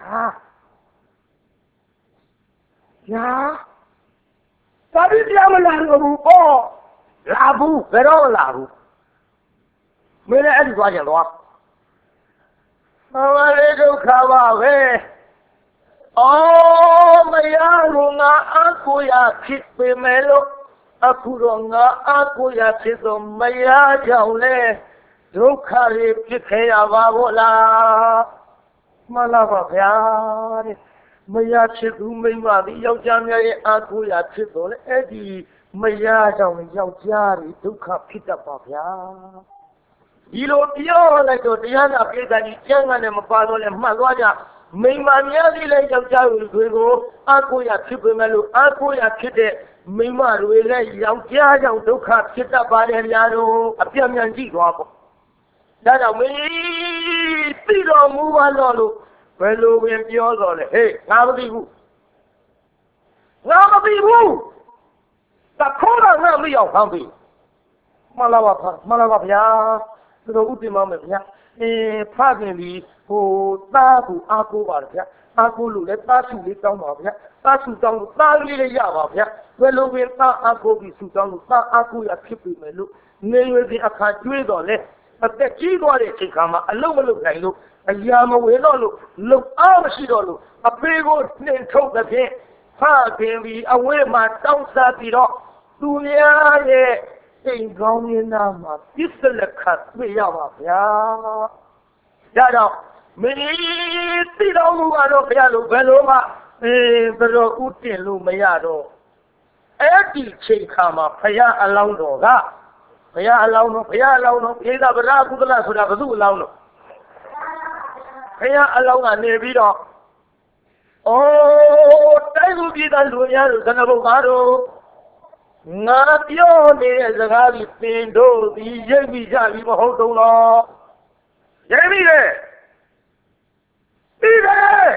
ညာသာပြီးပြန်မလာတော့ဘူးပေါ့လာဘူးဘယ်တော့လာဘူးမင်းလည်းအဲ့ဒီသွားကြတော့မမလေးဒုက္ခပါပဲအော်မရဘူးငါအကူရဖြစ်ပေမဲ့လို့အခုတော့ငါအကူရဖြစ်တော့မရကြောင်လဲဒုက္ခတွေဖြစ်ခဲ့ရပါဘောလားမှန်လားပါဗျာတဲ့မရဖြစ်သူမိမဒီယောက်ျားများရဲ့အကူရဖြစ်တော့လေအဲ့ဒီမရကြောင်ယောက်ျားတွေဒုက္ခဖြစ်တတ်ပါဗျာဒီလိုပြောလိုက်တော့တရားနာပိဋကကြီးကျမ်းဂန်နဲ့မပါတော့လဲမှတ်သွားကြမိမများလေးလည်းယောက်ျားတွေကိုအကူရဖြစ်ပေမဲ့လို့အကူရဖြစ်တဲ့မိမတွေလည်းယောက်ျားကြောင့်ဒုက္ခဖြစ်တတ်ပါတယ်များတို့အပြတ်မြန်ကြည့်သွားပေါ့ဒါကြောင့်မင်းသိတော်မူပါတော့လို့ဘယ်လိုပင်ပြောတော့လဲဟေးငါမသိဘူးငါမသိဘူးတခေါ်တော့ငါမရောက်ဖမ်းပြီမလာပါမလာပါဗျာသူတို့ဥပမာမယ်ဗျာအေးဖခင်ဒီဟိုသားကိုအားကိုးပါတယ်ဗျာအားကိုးလို့လည်းသားစုလေးတောင်းပါဗျာသားစုတောင်းလို့သားလေးလေးရပါဗျာဘယ်လိုပင်သားအားကိုးပြီးစုတောင်းလို့သားအားကိုးရဖြစ်ပြီမယ်လို့နေရွယ်စဉ်အခါကျွေးတော့လေအသက်ကြီးသွားတဲ့အချိန်ခါမှာအလုံးမလုံးနိုင်လို့အရာမဝင်တော့လို့လုံအားမရှိတော့လို့အဖေကိုနှင်ထုတ်တဲ့ဖြင့်ဖခင်ပြီးအဝဲမှာတောင်းစားပြီးတော့သူများရဲ့စိတ်ကောင်းရင်းနာမှာပြစ်စလက်ခတ်ပြရပါဗျာဒါတော့မင်းသိတော်မူကတော့ဘုရားလိုဘယ်လိုမှအဲဘယ်လိုဥတင်လို့မရတော့အဲ့ဒီချိန်ခါမှာဘုရားအလောင်းတော်ကဘုရားအလောင်းတော်ဘုရားအလောင်းတော်ဧကဗရာကုသလဆိုတာဘု து အလောင်းတော်ဘုရားအလောင်းကနေပြီးတော့အိုးတိုက်သူပြည်သားလူများတို့သနဘုံသားတို့ငါပြောနေတဲ့စကားကြီးသင်တို့ဒီရိပ်ပြီးကြပြီမဟုတ်တော့လားရိပ်ပြီးလေပြီးတယ်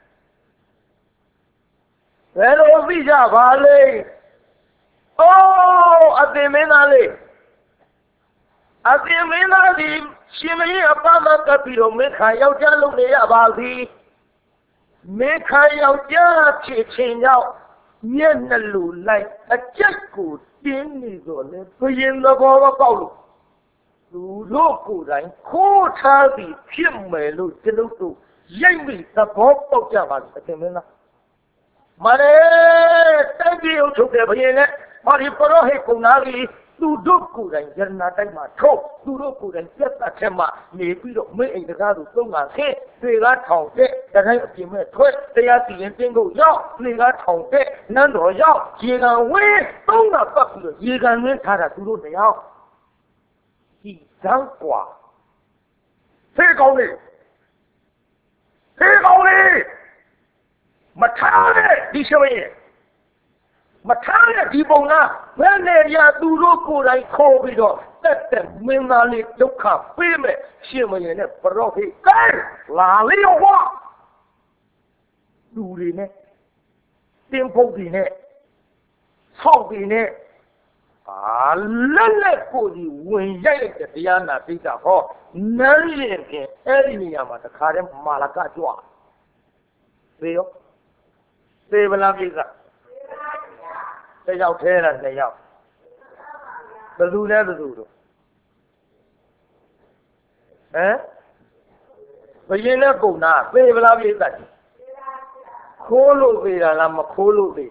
ဘယ်လိုပြီးကြပါလဲအိုးအသင်မင်းသားလေးအသင်မင်းသားဒီရှင်မင်းအပမကပ်ပြီးတော့မင်းခါယောက်ျားလုံးနေရပါစီမင်းခါယောက်ျားဖြစ်ချင်းကြောင့်မျက်နှလူလိုက်အကြက်ကိုတင်းနေတော့လေဘယင်သဘောမပေါက်လို့သူတို့ကိုယ်တိုင်ခိုးထားပြီးဖြစ်မယ်လို့ကျွန်ုပ်တို့ရိပ်ပြီးသဘောပေါက်ကြပါအသင်မင်းသားမရဲတိုက်ပြီးထုတ်တယ်ဘယင်နဲ့ဟောဒီပရောဟိတ်ကုံသားကြီးသူတို့ကိုယ်တိုင်ယရနာတိုက်မှာထုတ်သူတို့ကိုယ်တိုင်ပြတ်တတ်ချက်မှနေပြီးတော့မင်းအိမ်တကားသူသုံးတာဆင်းတွေကားထောင်တဲ့တိုင်းအပြင်မဲ့ထွက်တရားစီရင်တင်းကိုရောက်နေကားထောင်တဲ့နန်းတော်ရောက်ရေကန်ဝင်းသုံးတာပတ်ပြီးတော့ရေကန်ဝင်းထားတာသူတို့တရားဒီဇောင်းကွာဖေးကောင်းလေဖေးကောင်းလေမထားတဲ့ဒီရှမင်းမထားတဲ့ဒီပုံလားဘယ်နဲ့ရသူတို့ကိုယ်တိုင်ခေါ်ပြီးတော့တက်တက်မင်းသားလေးဒုက္ခပေးမယ်ရှင်မရင်နဲ့ပရောဟိတ်ကဲလာလေဟောလူတွေနဲ့တင်းဖုတ်တွေနဲ့ဆောက်တွေနဲ့အာလက်လက်ကိုဒီဝင်ရိုက်လိုက်တဲ့တရားနာပိဋကဟောနန်းရင်ဖြင့်အဲ့ဒီနေရာမှာတခါတည်းမာလကကြွသေရောသေဗလားပိဋကတစ်ယောက်ထဲလားနှစ်ယောက်ဘယ်သူလဲဘယ်သူတို့ဟမ်ဘယင်းနဲ့ပုံနာသေဗလားပြေးသက်ခိုးလို့သေးတာလားမခိုးလို့သေး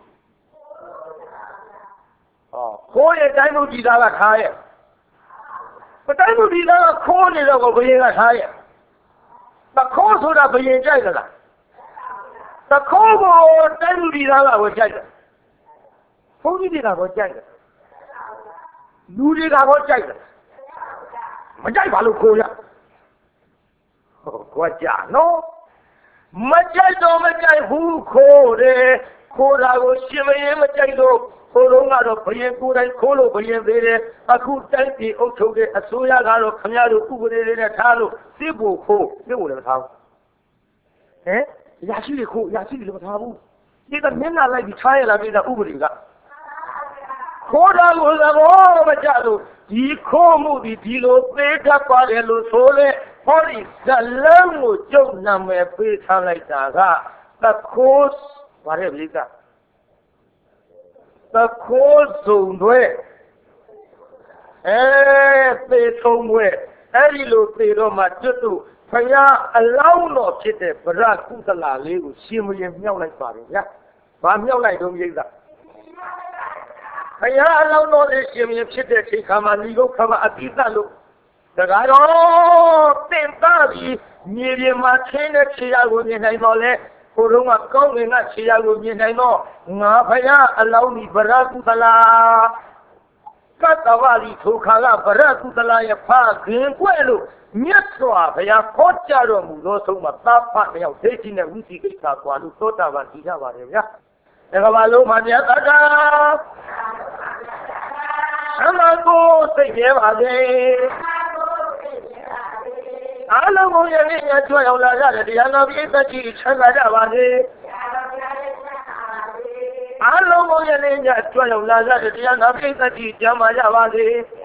ဟောခိုးရဲ့တိုင်းမှုကြည်သားကထားရဲ့ပတိုင်းမှုကြည်သားကခိုးနေတော့ဘယင်းကထားရဲ့တခိုးဆိုတာဘယင်းကြိုက်သလားတခိုးကိုတိုင်းမှုကြည်သားကဝယ်ကြိုက်တယ်ဘုန်းကြီးတွေကတော့ကြိုက်တယ်လူတွေကတော့ကြိုက်တယ်မကြိုက်ပါလို့ခိုးရဟောကွာကြနော်မကြိုက်တော့မကြိုက်ဘူးခိုးတယ်ခိုးတာကိုရှင်မရင်မကြိုက်တော့ခိုးလုံးကတော့ဘယင်ကိုယ်တိုင်ခိုးလို့ဘယင်သေးတယ်အခုတိုက်ပြည်အုပ်ချုပ်တဲ့အစိုးရကတော့ခမရတို့ဥပဒေတွေနဲ့ထားလို့စစ်ဖို့ခိုးစစ်ဖို့လည်းမထားဘူးဟမ်ရာရှိတွေခိုးရာရှိတွေလည်းမထားဘူးဒီကမျက်နှာလိုက်ပြီးထားရလာပြီးသားဥပဒေကခိုးတာကိုသဘောမကျလို့ဒီခိုးမှုဒီဒီလိုသေးတတ်ပါတယ်လို့ဆိုလေဟောဒီဇလန်းကိုကျုပ်နာမည်ပေးထားလိုက်တာကသခိုးဗါတဲ့ပရိသတ်သခိုးစုံတွေအဲသေဆုံးွယ်အဲ့ဒီလိုသေတော့မှကျွတ်တို့ဖယားအလောင်းတော်ဖြစ်တဲ့ဗရကုသလာလေးကိုရှင်မရင်မြောက်လိုက်ပါတယ်ဗျာဘာမြောက်လိုက်တော့ပြိဿဖယားအလောင်းတော်လေးရှင်မရင်ဖြစ်တဲ့ချိန်ခါမှာဒီကုခါမှာအတိတ်လို့တကားတော့တင်သားပြီးမြေပြင်မှာခင်းတဲ့ခြေရာကိုမြင်နိုင်တော့လေကိုယ်တော့ကကောင်းကင်ကခြေရာကိုမြင်နိုင်တော့ငါဖယားအလောင်းဒီဗရကုသလာကတ္တဝရီထိုခါကဗရကုသလာရဲ့ဖခင်ကွဲ့လို့မြတ်စွာဘုရားခေါ်ကြတော်မူသောဆုံးမှာသဗ္ဗတယောက်ဒိဋ္ဌိနဲ့ဝိသိကိစ္စကွာလို့သောတာပန်သိကြပါတယ်ဗျာဒါကဘာလို့မှမြတ်တတာအမကိုစိတ်ရဲပါစေအားလုံးကိုယနေ့ညကြွရောက်လာကြတဲ့တရားတော်ပြည့်စုံကြည်ချမ်းသာကြပါစေအားလုံးကိုယနေ့ညကြွရောက်လာကြတဲ့တရားတော်ပြည့်စုံကြည်ကျမ်းမာကြပါစေ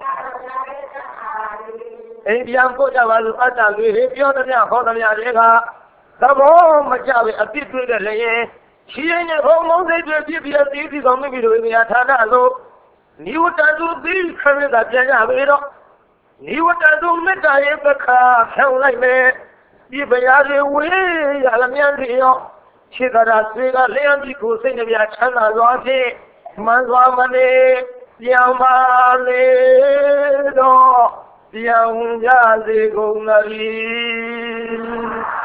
အိမ်ပြန်ပို့ကြပါလို့အတ္တလေးပြောသမျှဟောသမျှတွေကသဘောမကျပဲအပြစ်တွေ့တဲ့လည်းရဲ့ရှိရင်ဘုံမုန်းစိတ်တွေဖြစ်ပြီးသိပြီးကောင်းပြီလို့မြာဌာနလို့နိဝတ္တသူသိခရတာပြန်ရပြီတော့နိဝတ္တသူမေတ္တာရဲ့ပခါဖြောင်းလိုက်မယ်ဒီဘုရားတွေဝေးရလမြန်တွေရောခြေကရာစေကလျှံပြီးကိုစိတ်နှပြချမ်းသာစွာဖြင့်မှန်စွာမနေပြန်ပါလေတော့ပြန်ကြစေကုန်သတည်း